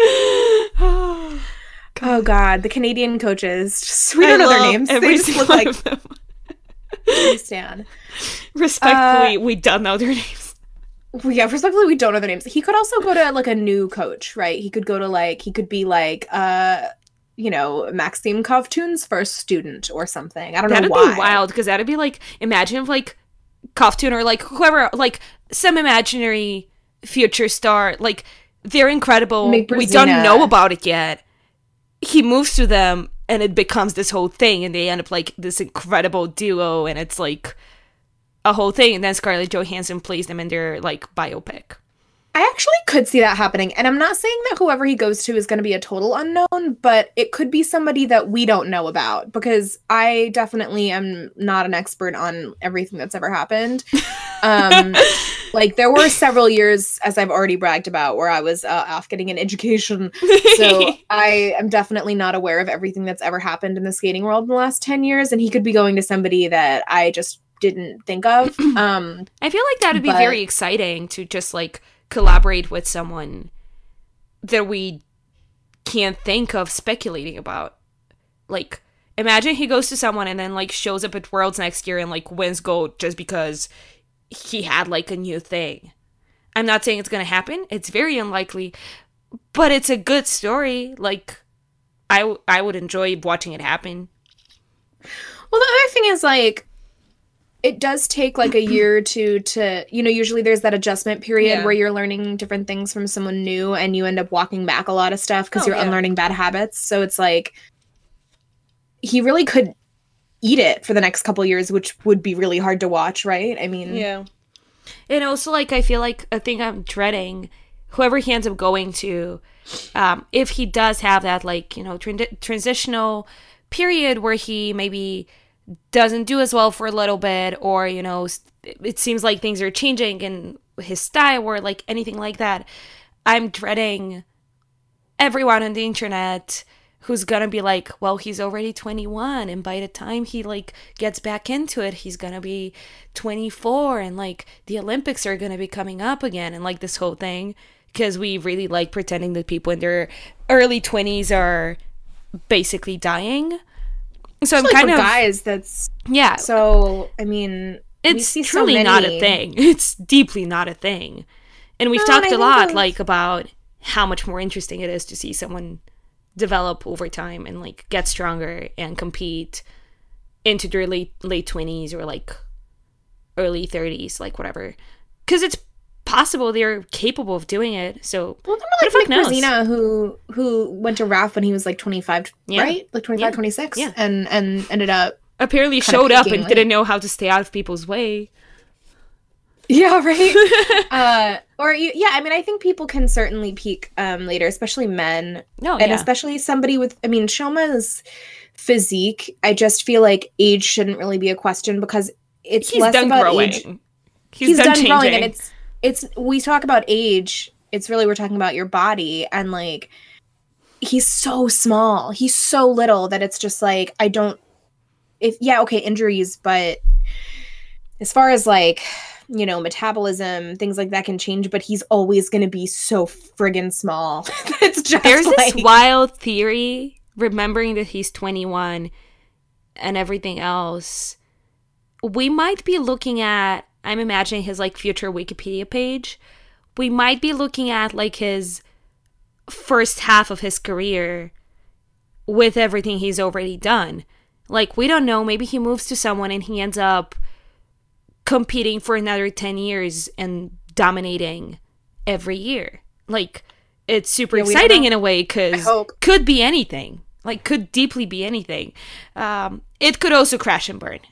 Oh god, the Canadian coaches. Just, we don't I know their love names. every They just single look like one of them. we stand. Respectfully, Uh, we don't know their names. Yeah, respectfully, we don't know their names. He could also go to like a new coach, right? He could go to like he could be like uh you know, Maxime Kovtun's first student or something. I don't That'd know why. be wild, because that'd be like, imagine if like Koftun or like whoever, like some imaginary future star, like they're incredible. Make We don't Brzezina. know about it yet. He moves to them and it becomes this whole thing, and they end up like this incredible duo, and it's like a whole thing. And then Scarlett Johansson plays them in their like biopic. I actually could see that happening. And I'm not saying that whoever he goes to is going to be a total unknown, but it could be somebody that we don't know about, because I definitely am not an expert on everything that's ever happened. Um, like there were several years, as I've already bragged about, where I was uh, off getting an education. So I am definitely not aware of everything that's ever happened in the skating world in the last ten years. And he could be going to somebody that I just didn't think of. Um, I feel like that would be But- very exciting to just like collaborate with someone that we can't think of speculating about. Like, imagine he goes to someone and then like shows up at Worlds next year and like wins gold just because he had like a new thing. I'm not saying it's gonna happen. It's very unlikely, but it's a good story. Like, I, w- I would enjoy watching it happen. Well, the other thing is, like, it does take like a year or two to, you know, usually there's that adjustment period Yeah. where you're learning different things from someone new and you end up walking back a lot of stuff because Oh, you're yeah. unlearning bad habits. So it's like, he really could eat it for the next couple years, which would be really hard to watch, right? I mean, Yeah. And also, like, I feel like a thing I'm dreading, whoever he ends up going to, um, if he does have that, like, you know, tran- transitional period where he maybe doesn't do as well for a little bit, or, you know, it seems like things are changing in his style or, like, anything like that, I'm dreading everyone on the internet who's gonna be like, well, he's already twenty-one, and by the time he like gets back into it, he's gonna be twenty-four, and like the Olympics are gonna be coming up again, and like this whole thing, because we really like pretending that people in their early twenties are basically dying. So I'm like kind for of guys. That's yeah. so. I mean, we It's see so truly not a many- thing. It's deeply not a thing, and we've No, talked and I a think lot those- like about how much more interesting it is to see someone develop over time and like get stronger and compete into their late late twenties or like early thirties, like whatever, because it's possible they're capable of doing it. So Well, who the remember fuck like knows? Nick Brzina, who who went to R A F when he was like twenty-five, Yeah. right? Like twenty-five, Yeah. twenty-six, Yeah. and and ended up Apparently kinda showed up peaking and late. didn't know how to stay out of people's way. Yeah, right. uh, or you, yeah, I mean, I think people can certainly peak um, later, especially men, No, and yeah. especially somebody with. I mean, Shoma's physique. I just feel like age shouldn't really be a question because it's He's less done about growing. age. He's, He's done, done changing. growing, and it's it's we talk about age. It's really we're talking about your body, and like he's so small, he's so little that it's just like I don't. If yeah, okay, injuries, but as far as like, you know, metabolism, things like that can change, but he's always going to be so friggin' small. It's just There's like, this wild theory, remembering that he's twenty-one and everything else. We might be looking at, I'm imagining his like future Wikipedia page. We might be looking at like his first half of his career with everything he's already done. Like, we don't know, maybe he moves to someone and he ends up competing for another ten years and dominating every year. Like, it's super Yeah, we don't exciting know. in a way I because hope. could be anything. Like, could deeply be anything. Um, it could also crash and burn.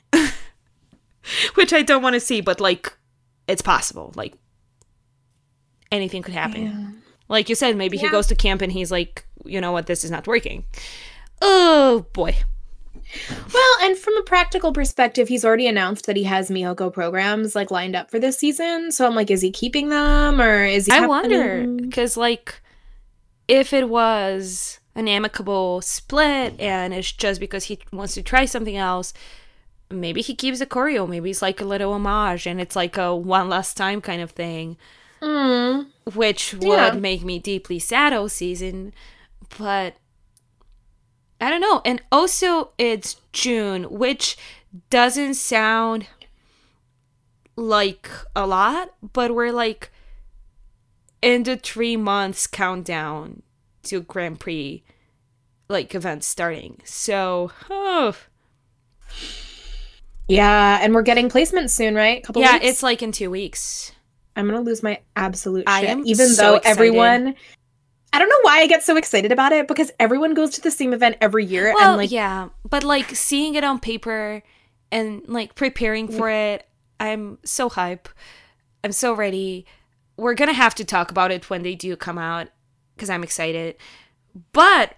Which I don't want to see, but, like, it's possible. Like, anything could happen. Yeah. Like you said, maybe he Yeah. goes to camp and he's like, you know what, this is not working. Oh, boy. Well, and from a practical perspective, he's already announced that he has Mihoko programs like lined up for this season. So I'm like, is he keeping them or is he? I happening? wonder, because, like, if it was an amicable split and it's just because he wants to try something else, maybe he keeps the choreo. Maybe it's like a little homage and it's like a one last time kind of thing, Mm. which would Yeah. make me deeply sad all season. But I don't know. And also, it's June, which doesn't sound like a lot, but we're like in the three months countdown to Grand Prix like events starting. So, oh, Yeah, and we're getting placements soon, right? Couple yeah, weeks? it's like in two weeks. I'm gonna lose my absolute I shit. am Even so though excited. everyone, I don't know why I get so excited about it because everyone goes to the same event every year, Well, and like, yeah, but like seeing it on paper and like preparing for it, I'm so hype. I'm so ready. We're gonna have to talk about it when they do come out because I'm excited. But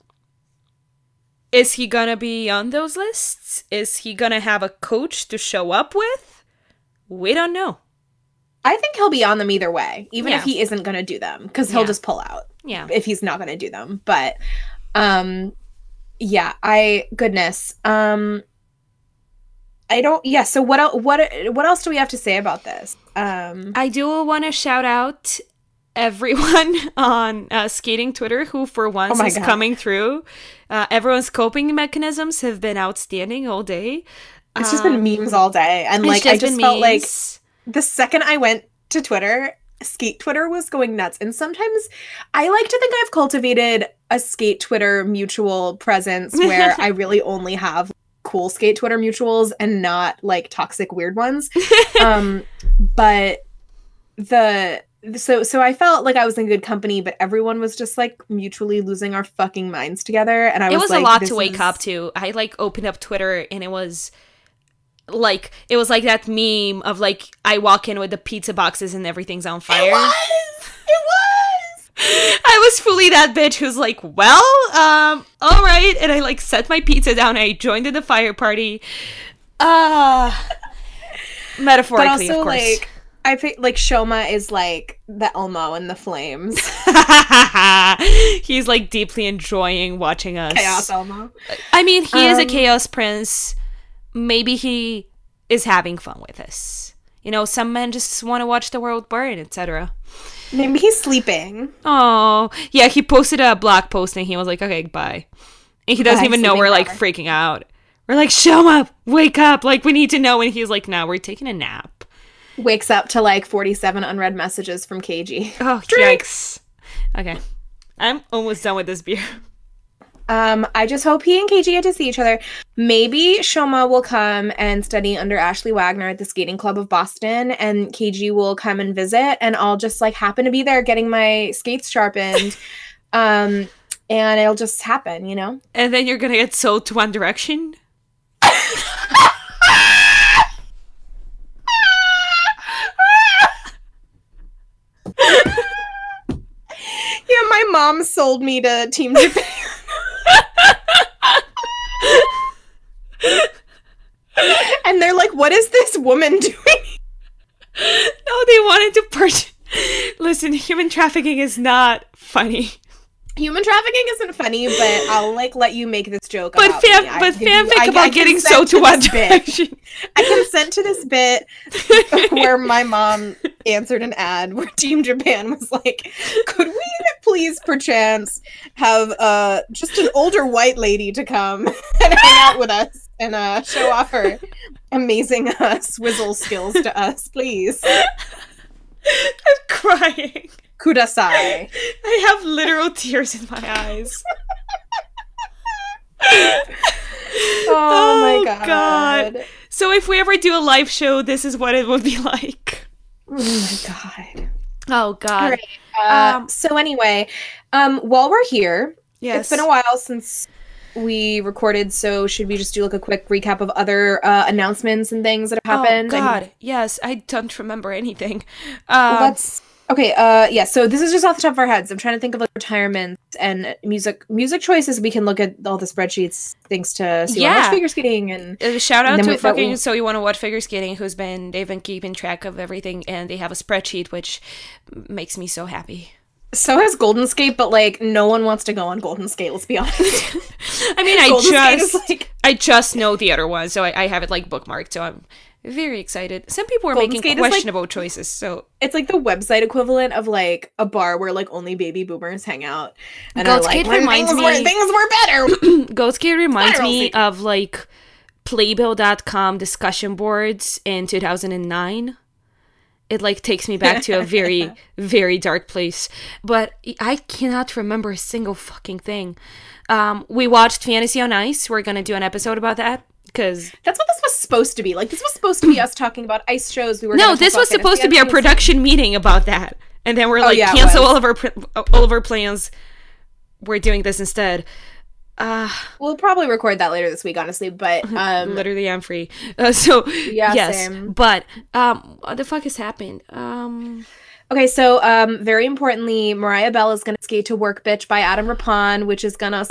is he gonna be on those lists? Is he gonna have a coach to show up with? We don't know. I think he'll be on them either way, even Yeah. if he isn't gonna do them, because he'll Yeah. just pull out Yeah. if he's not gonna do them. But, um, yeah, I goodness, um, I don't. Yeah. So what else? What what else do we have to say about this? Um, I do want to shout out everyone on uh, skating Twitter who for once Oh my is God. coming through. Uh, everyone's coping mechanisms have been outstanding all day. It's just been Um, memes all day. And it's like I just just been felt like memes. the second I went to Twitter, skate Twitter was going nuts. And sometimes I like to think I've cultivated a skate Twitter mutual presence where I really only have cool skate Twitter mutuals and not like toxic weird ones. Um, but the so so I felt like I was in good company, but everyone was just like mutually losing our fucking minds together. And I It was was like, a lot this to wake is- up to. I like opened up Twitter and it was like it was like that meme of like I walk in with the pizza boxes and everything's on fire. It was! It was! I was fully that bitch who's like, well, um, all right, and I like set my pizza down. I joined in the fire party. Uh But metaphorically, also of course. like I think like Shoma is like the Elmo in the flames. He's like deeply enjoying watching us. Chaos Elmo. I mean, he is a Um, chaos prince. Maybe he is having fun with us. You know, some men just want to watch the world burn, et cetera. Maybe he's sleeping. Oh, yeah, he posted a blog post and he was like, okay, bye. And he doesn't Bye, even know sleeping we're like forever. freaking out. We're like, show up, wake up, like we need to know. And he's like, no, we're taking a nap. Wakes up to like forty-seven unread messages from K G. Oh, Drink. yikes. Okay. I'm almost done with this beer. Um, I just hope he and K G get to see each other. Maybe Shoma will come and study under Ashley Wagner at the Skating Club of Boston, and K G will come and visit, and I'll just like happen to be there getting my skates sharpened. um, and it'll just happen, you know? And then you're gonna get sold to One Direction? Yeah, my mom sold me to Team Japan. And they're like, what is this woman doing? No, they wanted to purchase. Listen, human trafficking is not funny. Human trafficking isn't funny, but I'll like let you make this joke. But about fam, me. I but give you- fanfic I- about I getting consent sold to to One this bit. Direction. I consent to this bit where my mom answered an ad where Team Japan was like, "Could we please, perchance, have uh just an older white lady to come and hang out with us and uh show off her amazing uh, swizzle skills to us, please? I'm crying. Kudasai." I have literal tears in my eyes. Oh, my Oh, god. God. So if we ever do a live show, this is what it would be like. Oh my god. Oh God. All right. Uh, Um, so anyway, um, while we're here, Yes. it's been a while since we recorded, so should we just do like a quick recap of other uh, announcements and things that have happened? Oh I mean, God. Yes, I don't remember anything. Um, let's. Okay. Uh. Yeah. So this is just off the top of our heads. I'm trying to think of like retirements and music music choices. We can look at all the spreadsheets thanks to so Yeah. much figure skating and. Uh, shout out And then to we- that fucking will- So You Want to Watch Figure Skating, who's been they've been keeping track of everything, and they have a spreadsheet which makes me so happy. So has Golden Skate, but like no one wants to go on Golden Skate. Let's be honest. I mean, I Golden Skate is, just like- I just know the other one, so I, I have it like bookmarked. So I'm very excited. Some people are Golden making Skate is, like- questionable choices. So It's like the website equivalent of like a bar where like only baby boomers hang out. And Goat are like, Skate "When reminds things Were, me- things were better. Ghostgate reminds Viral me secret. of like Playbill dot com discussion boards in two thousand nine. It like takes me back to a very, very dark place. But I cannot remember a single fucking thing. Um, we watched Fantasy on Ice. We're gonna do an episode about that because That's what this was supposed to be. Like this was supposed to be us talking about ice shows. We were no, gonna talk this about was supposed to fantasy be a ice shows. production meeting about that, and then we're Oh, like yeah, it cancel was. all of our pr- all of our plans. We're doing this instead. Uh, We'll probably record that later this week, honestly. But um, literally, I'm free. Uh, so Yeah, yes, same. but um, what the fuck has happened? Um. okay, so um, very importantly, Mariah Bell is gonna skate to "Work Bitch" by Adam Rapon, which is gonna.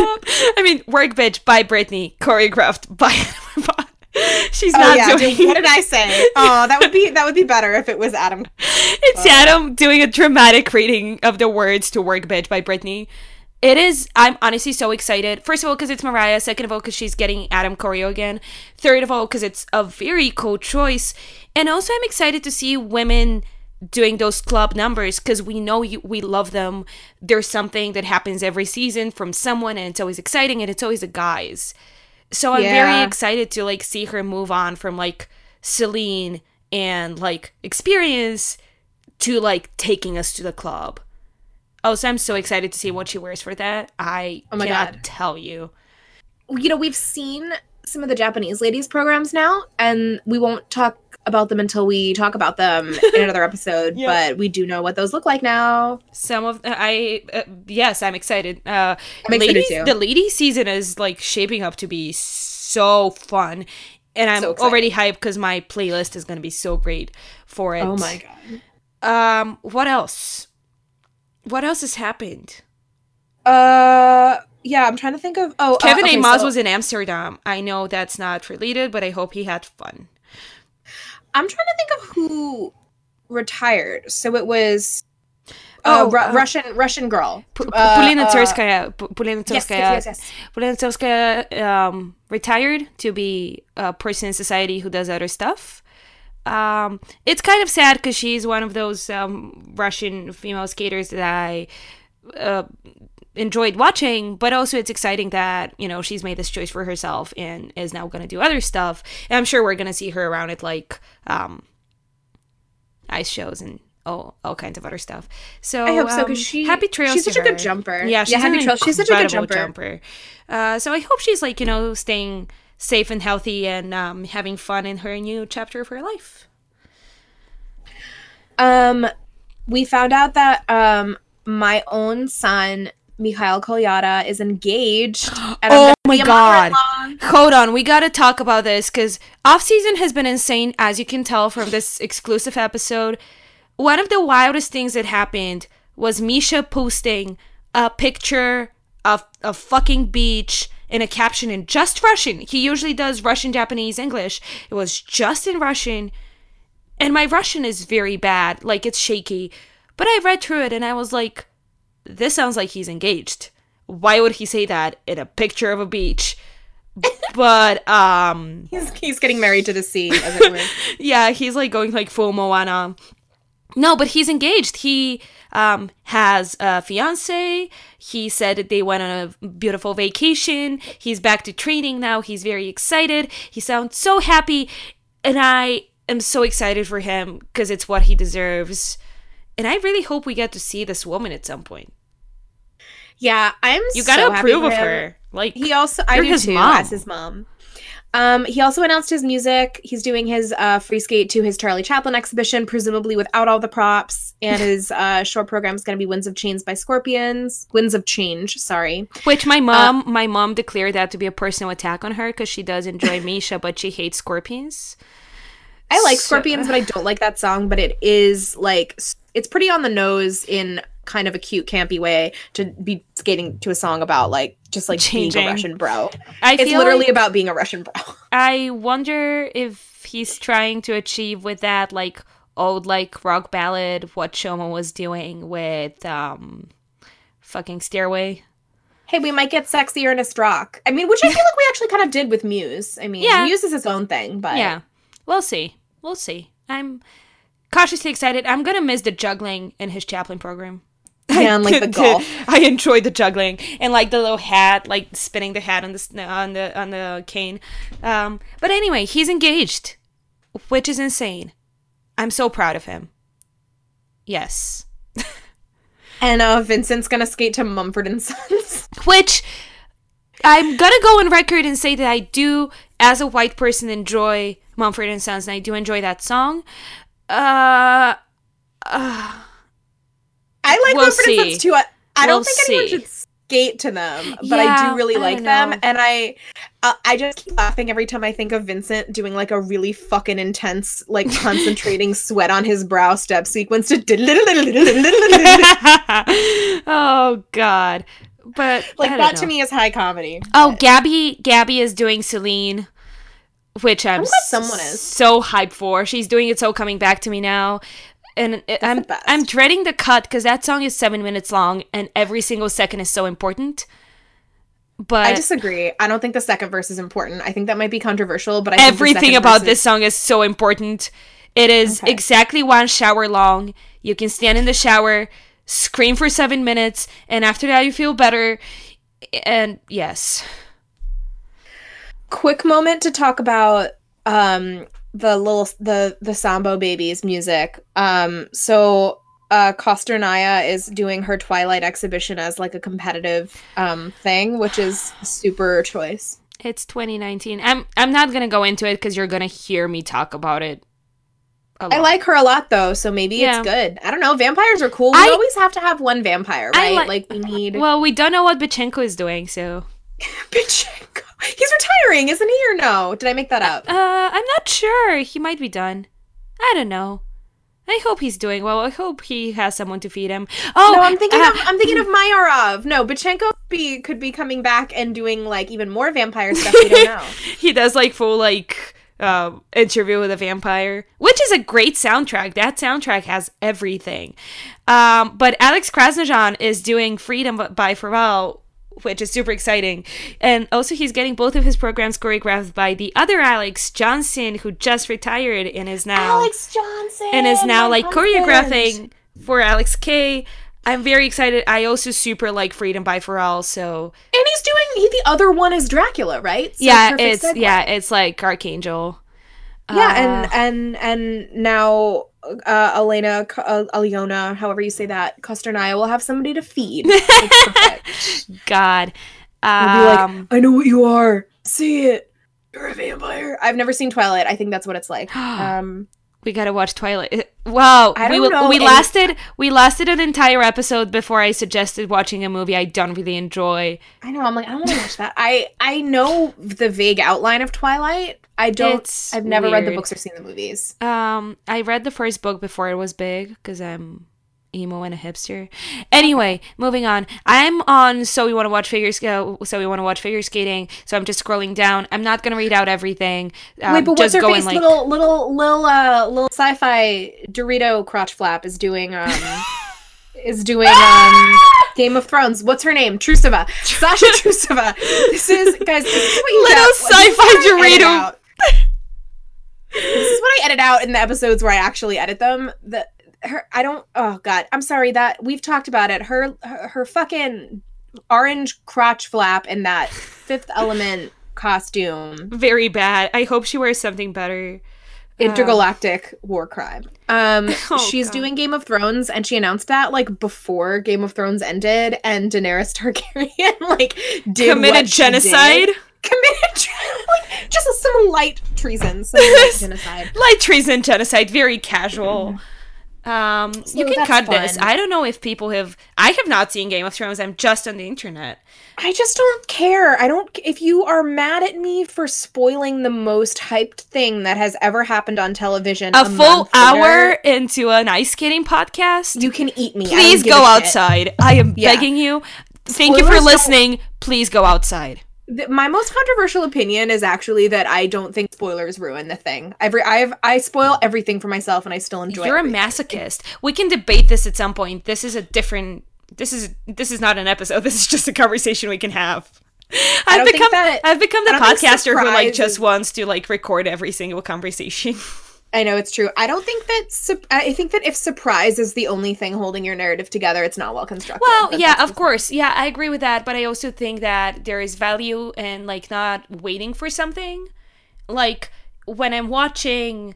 I mean, Work Bitch by Britney, choreographed by Adam Rapon. She's Oh not yeah, doing dude, what did I say? Oh, that would be that would be better if it was Adam. It's Adam doing a dramatic reading of the words to Work Bitch by Britney. It is, I'm honestly so excited. First of all, because it's Mariah. Second of all, because she's getting Adam choreo again. Third of all, because it's a very cool choice. And also, I'm excited to see women doing those club numbers because we know you, we love them. There's something that happens every season from someone, and it's always exciting, and it's always the guys. So I'm Yeah. very excited to like see her move on from like Celine and like experience to like taking us to the club. Oh, so I'm so excited to see what she wears for that. I Oh my cannot God. tell you. You know, we've seen some of the Japanese ladies programs now, and we won't talk about them until we talk about them in another episode, Yep. but we do know what those look like now. Some of I uh, yes, I'm excited. Uh, I'm excited ladies, too. the ladies season is like shaping up to be so fun, and I'm So excited. already hyped because my playlist is gonna be so great for it. Oh my God. Um, what else? What else has happened? Uh, yeah, I'm trying to think of. Oh, Kevin uh, okay, A. Moss so was in Amsterdam. I know that's not related, but I hope he had fun. I'm trying to think of who retired. So it was Oh, uh, Ru- uh, Russian Russian girl. P- P- Uh, Polina uh, Tverskaya. P- Polina yes, Tverskaya. yes, yes, yes. Polina Tverskaya um, retired to be a person in society who does other stuff. Um, it's kind of sad because she's one of those um, Russian female skaters that I uh, enjoyed watching, but also it's exciting that, you know, she's made this choice for herself and is now going to do other stuff. And I'm sure we're going to see her around at like um, ice shows and all, all kinds of other stuff. So I hope so, um, because she happy trails she's to such a good her. jumper. Yeah, she's yeah, happy an trails. She's such a good incredible jumper. jumper. Uh, so I hope she's like, you know, staying safe and healthy and um, having fun in her new chapter of her life. Um, we found out that um my own son Mikhail Kolyada is engaged. And Oh I'm gonna my be a God. mother-in-law. Hold on, we gotta talk about this because off season has been insane, as you can tell from this exclusive episode. One of the wildest things that happened was Misha posting a picture of a fucking beach and a caption in just Russian. He usually does Russian, Japanese, English. It was just in Russian. And my Russian is very bad, like it's shaky. But I read through it and I was like, this sounds like he's engaged. Why would he say that in a picture of a beach? But um He's he's getting married to the sea, as it were. yeah, he's like going like full Moana. No, but he's engaged. He um has a fiance. He said that they went on a beautiful vacation. He's back to training now. He's very excited. He sounds so happy, and I am so excited for him because it's what he deserves. And I really hope we get to see this woman at some point. Yeah, I'm You gotta so happy approve for of him. her. Like He also I you're do his too, mom. as his mom. Um, he also announced his music. He's doing his uh, free skate to his Charlie Chaplin exhibition, presumably without all the props. And his uh, short program is going to be Winds of Change by Scorpions. Winds of Change, sorry. Which my mom, my mom declared that to be a personal attack on her because she does enjoy Misha, but she hates scorpions. I like So- Scorpions, but I don't like that song. But it is like s- it's pretty on the nose in kind of a cute, campy way to be skating to a song about like just like being Changing. a Russian bro. I It's feel literally like- about being a Russian bro. I wonder if he's trying to achieve with that like old like rock ballad what Shoma was doing with um fucking Stairway. Hey, we might get sexy earnest rock. I mean, which I feel like we actually kind of did with Muse. I mean, Yeah. Muse is its own thing, but Yeah. We'll see. We'll see. I'm cautiously excited. I'm gonna miss the juggling in his Chaplin program. yeah, and like the golf. I enjoyed the juggling and like the little hat, like spinning the hat on the s- on the on the cane. Um, but anyway, he's engaged, which is insane. I'm so proud of him. Yes, And uh, Vincent's gonna skate to Mumford and Sons. which I'm gonna go on record and say that I do, as a white person, enjoy Mumford and Sons, and I do enjoy that song. Uh, I like We'll Mumford see. and Sons too. I, I We'll don't think anyone see. should skate to them, but I Yeah, do really I like don't them. know. And I, uh, I just keep laughing every time I think of Vincent doing like a really fucking intense, like concentrating sweat on his brow step sequence. To oh God, but like I don't that to know. me is high comedy. Oh, but- Gabby, Gabby is doing Celine, which I'm, I'm glad someone is. so hyped for. She's doing It's All Coming Back to Me now. And it, I'm the best. I'm dreading the cut because that song is seven minutes long and every single second is so important. But I disagree. I don't think the second verse is important. I think that might be controversial, but I think everything about this is... song is so important. It is okay. Exactly one shower long. You can stand in the shower, scream for seven minutes, and after that you feel better. And yes. Quick moment to talk about um, the little the the Sambo Babies music. Um, so uh, Kosternaya is doing her Twilight exhibition as like a competitive um, thing, which is super choice. It's twenty nineteen. I'm I'm not gonna go into it because you're gonna hear me talk about it. I like her a lot though, so maybe yeah. it's good. I don't know. Vampires are cool. We I, always have to have one vampire, right? Li- like we need. Well, we don't know what Bichenko is doing, so. Bichenko, he's retiring, isn't he? Or no? Did I make that up? Uh, I'm not sure. He might be done. I don't know. I hope he's doing well. I hope he has someone to feed him. Oh, no, I'm thinking uh, of I'm thinking of Mayarov. No, Bichenko be could be coming back and doing like even more vampire stuff. We don't know. He does like full like. Uh, interview with a vampire, which is a great soundtrack. That soundtrack has everything. Um, but Alex Krasnojan is doing Freedom by Pharrell, which is super exciting. And also he's getting both of his programs choreographed by the other Alex Johnson, who just retired and is now Alex Johnson and is now like husband. choreographing for Alex K. I'm very excited. I also super like Freedom by Pharrell, so and he's doing he, the other one is Dracula, right? So yeah, it's segue. yeah, it's like Archangel. Yeah, uh, and and and now uh, Elena uh, Aliona, however you say that, Kosternaya will have somebody to feed. It's perfect. God, um, will be like, I know what you are. See it. You're a vampire. I've never seen Twilight. I think that's what it's like. Um. We gotta watch Twilight. Wow, I don't we know we any- lasted we lasted an entire episode before I suggested watching a movie I don't really enjoy. I know. I'm like, I don't want to watch that. I I know the vague outline of Twilight. I don't. It's I've never weird. read the books or seen the movies. Um, I read the first book before it was big because I'm emo and a hipster. Anyway, moving on. I'm on So We Want to Watch Figure Skating. So We Want to Watch Figure Skating. So I'm just scrolling down. I'm not gonna read out everything. Um, Wait, but what's just her going, face? Like... Little little little uh little sci-fi Dorito crotch flap is doing um is doing um Game of Thrones. What's her name? Trusova. Sasha Trusova. This is guys. This is what you little get. sci-fi Dorito. This is what I edit out in the episodes where I actually edit them. The her I don't oh god I'm sorry that we've talked about it her her, her fucking orange crotch flap in that Fifth Element costume, very bad. I hope she wears something better. Intergalactic uh, war crime. Um oh, she's god. doing Game of Thrones and she announced that like before Game of Thrones ended and Daenerys Targaryen like did committed genocide did. Committed like, just some light treason, some light genocide light treason genocide very casual. Um, so you can cut fun. This. I don't know if people have. I have not seen Game of Thrones. I'm just on the internet. I just don't care. I don't. If you are mad at me for spoiling the most hyped thing that has ever happened on television, a, a full hour into an ice skating podcast, you can eat me. Please go outside. Shit. I am yeah. begging you. Thank Spoilers you for listening. Don't... Please go outside. My most controversial opinion is actually that I don't think spoilers ruin the thing. Every I've I spoil everything for myself, and I still enjoy. You're everything. a masochist. We can debate this at some point. This is a different. This is this is not an episode. This is just a conversation we can have. I I've become that, I've become the podcaster who like just is... wants to like record every single conversation. I know it's true. I don't think that. Su- I think that if surprise is the only thing holding your narrative together, it's not well constructed. Well, yeah, of course, yeah, I agree with that. But I also think that there is value in like not waiting for something. Like when I'm watching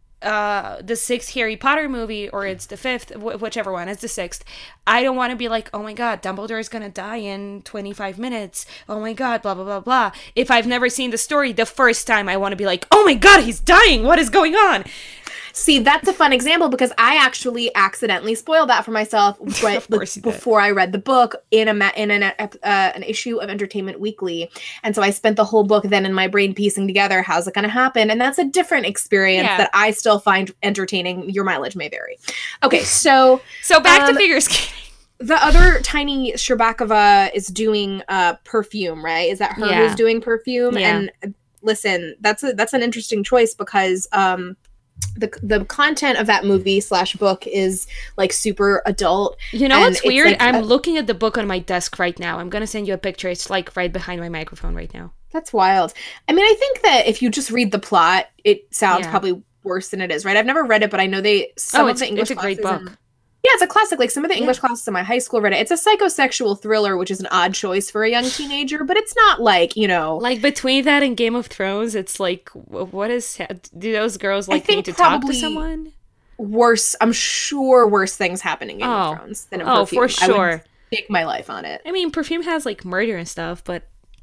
uh, the sixth Harry Potter movie, or it's the fifth, wh- whichever one, it's the sixth. I don't want to be like, oh my god, Dumbledore is gonna die in twenty-five minutes. Oh my god, blah blah blah blah. If I've never seen the story, the first time I want to be like, oh my god, he's dying. What is going on? See, that's a fun example because I actually accidentally spoiled that for myself right, of course you did. Before I read the book in a ma- in an uh, an issue of Entertainment Weekly, and so I spent the whole book then in my brain piecing together how's it going to happen, and that's a different experience yeah. that I still find entertaining. Your mileage may vary. Okay, so so back um, to figure skating. The other Tiny Sherbakova is doing uh, Perfume, right? Is that her yeah. who's doing Perfume? Yeah. And listen, that's a that's an interesting choice because. Um, the the content of that movie slash book is like super adult. You know and what's it's, weird? like, I'm a- looking at the book on my desk right now. I'm gonna send you a picture. It's like right behind my microphone right now. That's wild. I mean, I think that if you just read the plot, it sounds Yeah. probably worse than it is, right? I've never read it, but I know they some Oh, of it's the English it's a great classes book. in, yeah, it's a classic. Like some of the Yeah. English classes in my high school read it. It's a psychosexual thriller, which is an odd choice for a young teenager, but it's not like, you know, Like between that and Game of Thrones, it's like, wh- what is? Do those girls I like think need to talk to probably someone? worse. I'm sure worse things happen in Game of Oh, Thrones than in oh, for Perfume. I would sure. stake my life on it. I mean, Perfume has like murder and stuff, but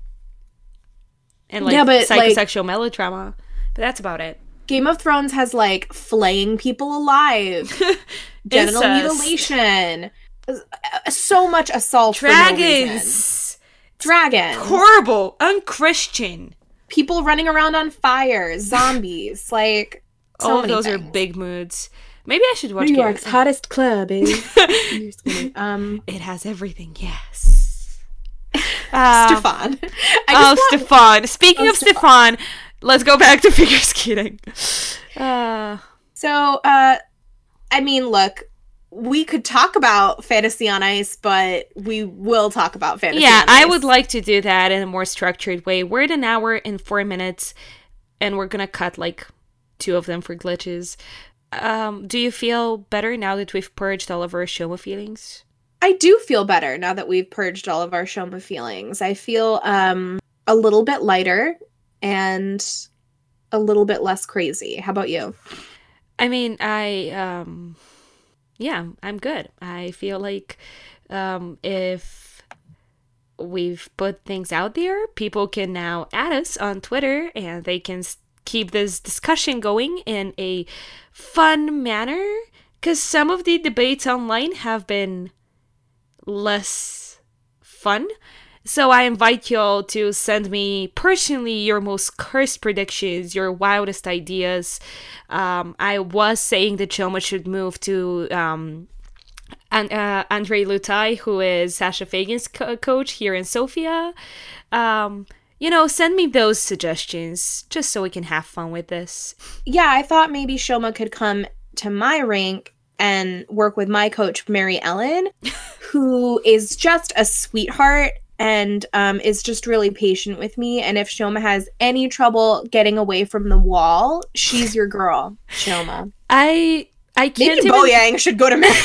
and Yeah, like but like psychosexual melodrama, but that's about it. Game of Thrones has like flaying people alive, genital Incest. mutilation, uh, so much assault for no reason. Dragons. Dragons, Horrible, unchristian. people running around on fire, zombies, like so All of many those are things. big moods. Maybe I should watch New Game of York's Thrones. hottest club is. um, It has everything, yes. Uh, Stefan. I oh, just want- Stefan. Speaking Oh, of Stefan, let's go back to figure skating. Uh, So, uh, I mean, look, we could talk about Fantasy on Ice, but we will talk about Fantasy yeah, on Ice. I would like to do that in a more structured way. We're at an hour and four minutes, and we're gonna cut like two of them for glitches. Um, do you feel better now that we've purged all of our Shoma feelings? I do feel better now that we've purged all of our Shoma feelings. I feel um, a little bit lighter and a little bit less crazy. How about you? I mean, I um yeah, I'm good. I feel like um if we've put things out there, people can now add us on Twitter and they can s- keep this discussion going in a fun manner cuz some of the debates online have been less fun. So I invite y'all to send me personally your most cursed predictions, your wildest ideas. Um, I was saying that Choma should move to um, and uh, Andrei Lutai, who is Sasha Fagan's co- coach here in Sofia. Um, you know, send me those suggestions just so we can have fun with this. Yeah, I thought maybe Shoma could come to my rink and work with my coach, Mary Ellen, who is just a sweetheart and um, is just really patient with me. And if Shoma has any trouble getting away from the wall, she's your girl, Shoma. I I can't Maybe even. Bo Yang should go to Mary.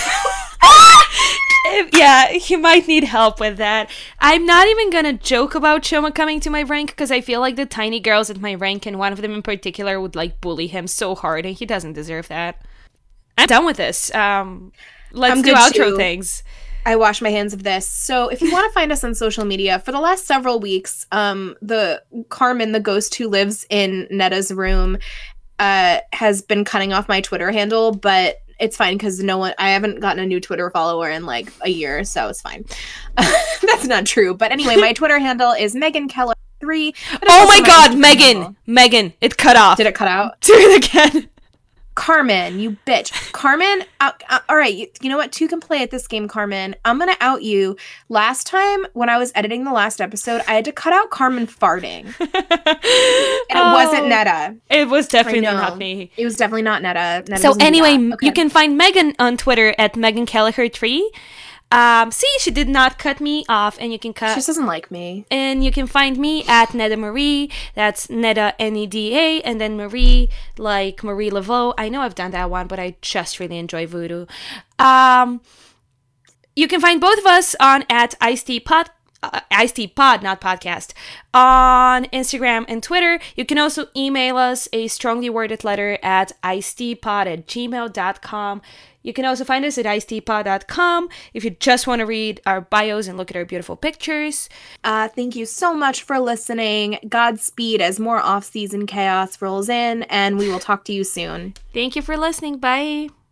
If- yeah, he might need help with that. I'm not even gonna joke about Choma coming to my rank because I feel like the tiny girls at my rank and one of them in particular would like bully him so hard and he doesn't deserve that. I'm done with this. Um, let's I'm do good outro too. things. I wash my hands of this. So if you want to find us on social media, for the last several weeks, um, the Carmen, the ghost who lives in Netta's room, uh, has been cutting off my Twitter handle, but it's fine because no one, I haven't gotten a new Twitter follower in like a year, so it's fine. That's not true. But anyway, my Twitter handle is Megan Keller three. Oh my god, Megan! Megan, it cut off. Did it cut out? Do it again. Carmen, you bitch. Carmen, uh, uh, all right, you, you know what? Two can play at this game, Carmen. I'm going to out you. Last time when I was editing the last episode, I had to cut out Carmen farting. And it Oh, wasn't Netta. It was definitely I know. not me. It was definitely not Netta. Netta So doesn't do anyway, that. m- Okay. you can find Megan on Twitter at Megan Kelleher three. Um, see, she did not cut me off, and you can She cut. just doesn't like me. And you can find me at Neda Marie. That's Neda N E D A, and then Marie, like Marie Laveau. I know I've done that one, but I just really enjoy voodoo. Um, you can find both of us on at Ice Tea Pod. Uh, Ice Tea Pod, not podcast, on Instagram and Twitter. You can also email us a strongly worded letter at iceteapod at gmail dot com. You can also find us at iceteapod dot com if you just want to read our bios and look at our beautiful pictures. Uh, thank you so much for listening. Godspeed as more off-season chaos rolls in, and we will talk to you soon. Thank you for listening. Bye.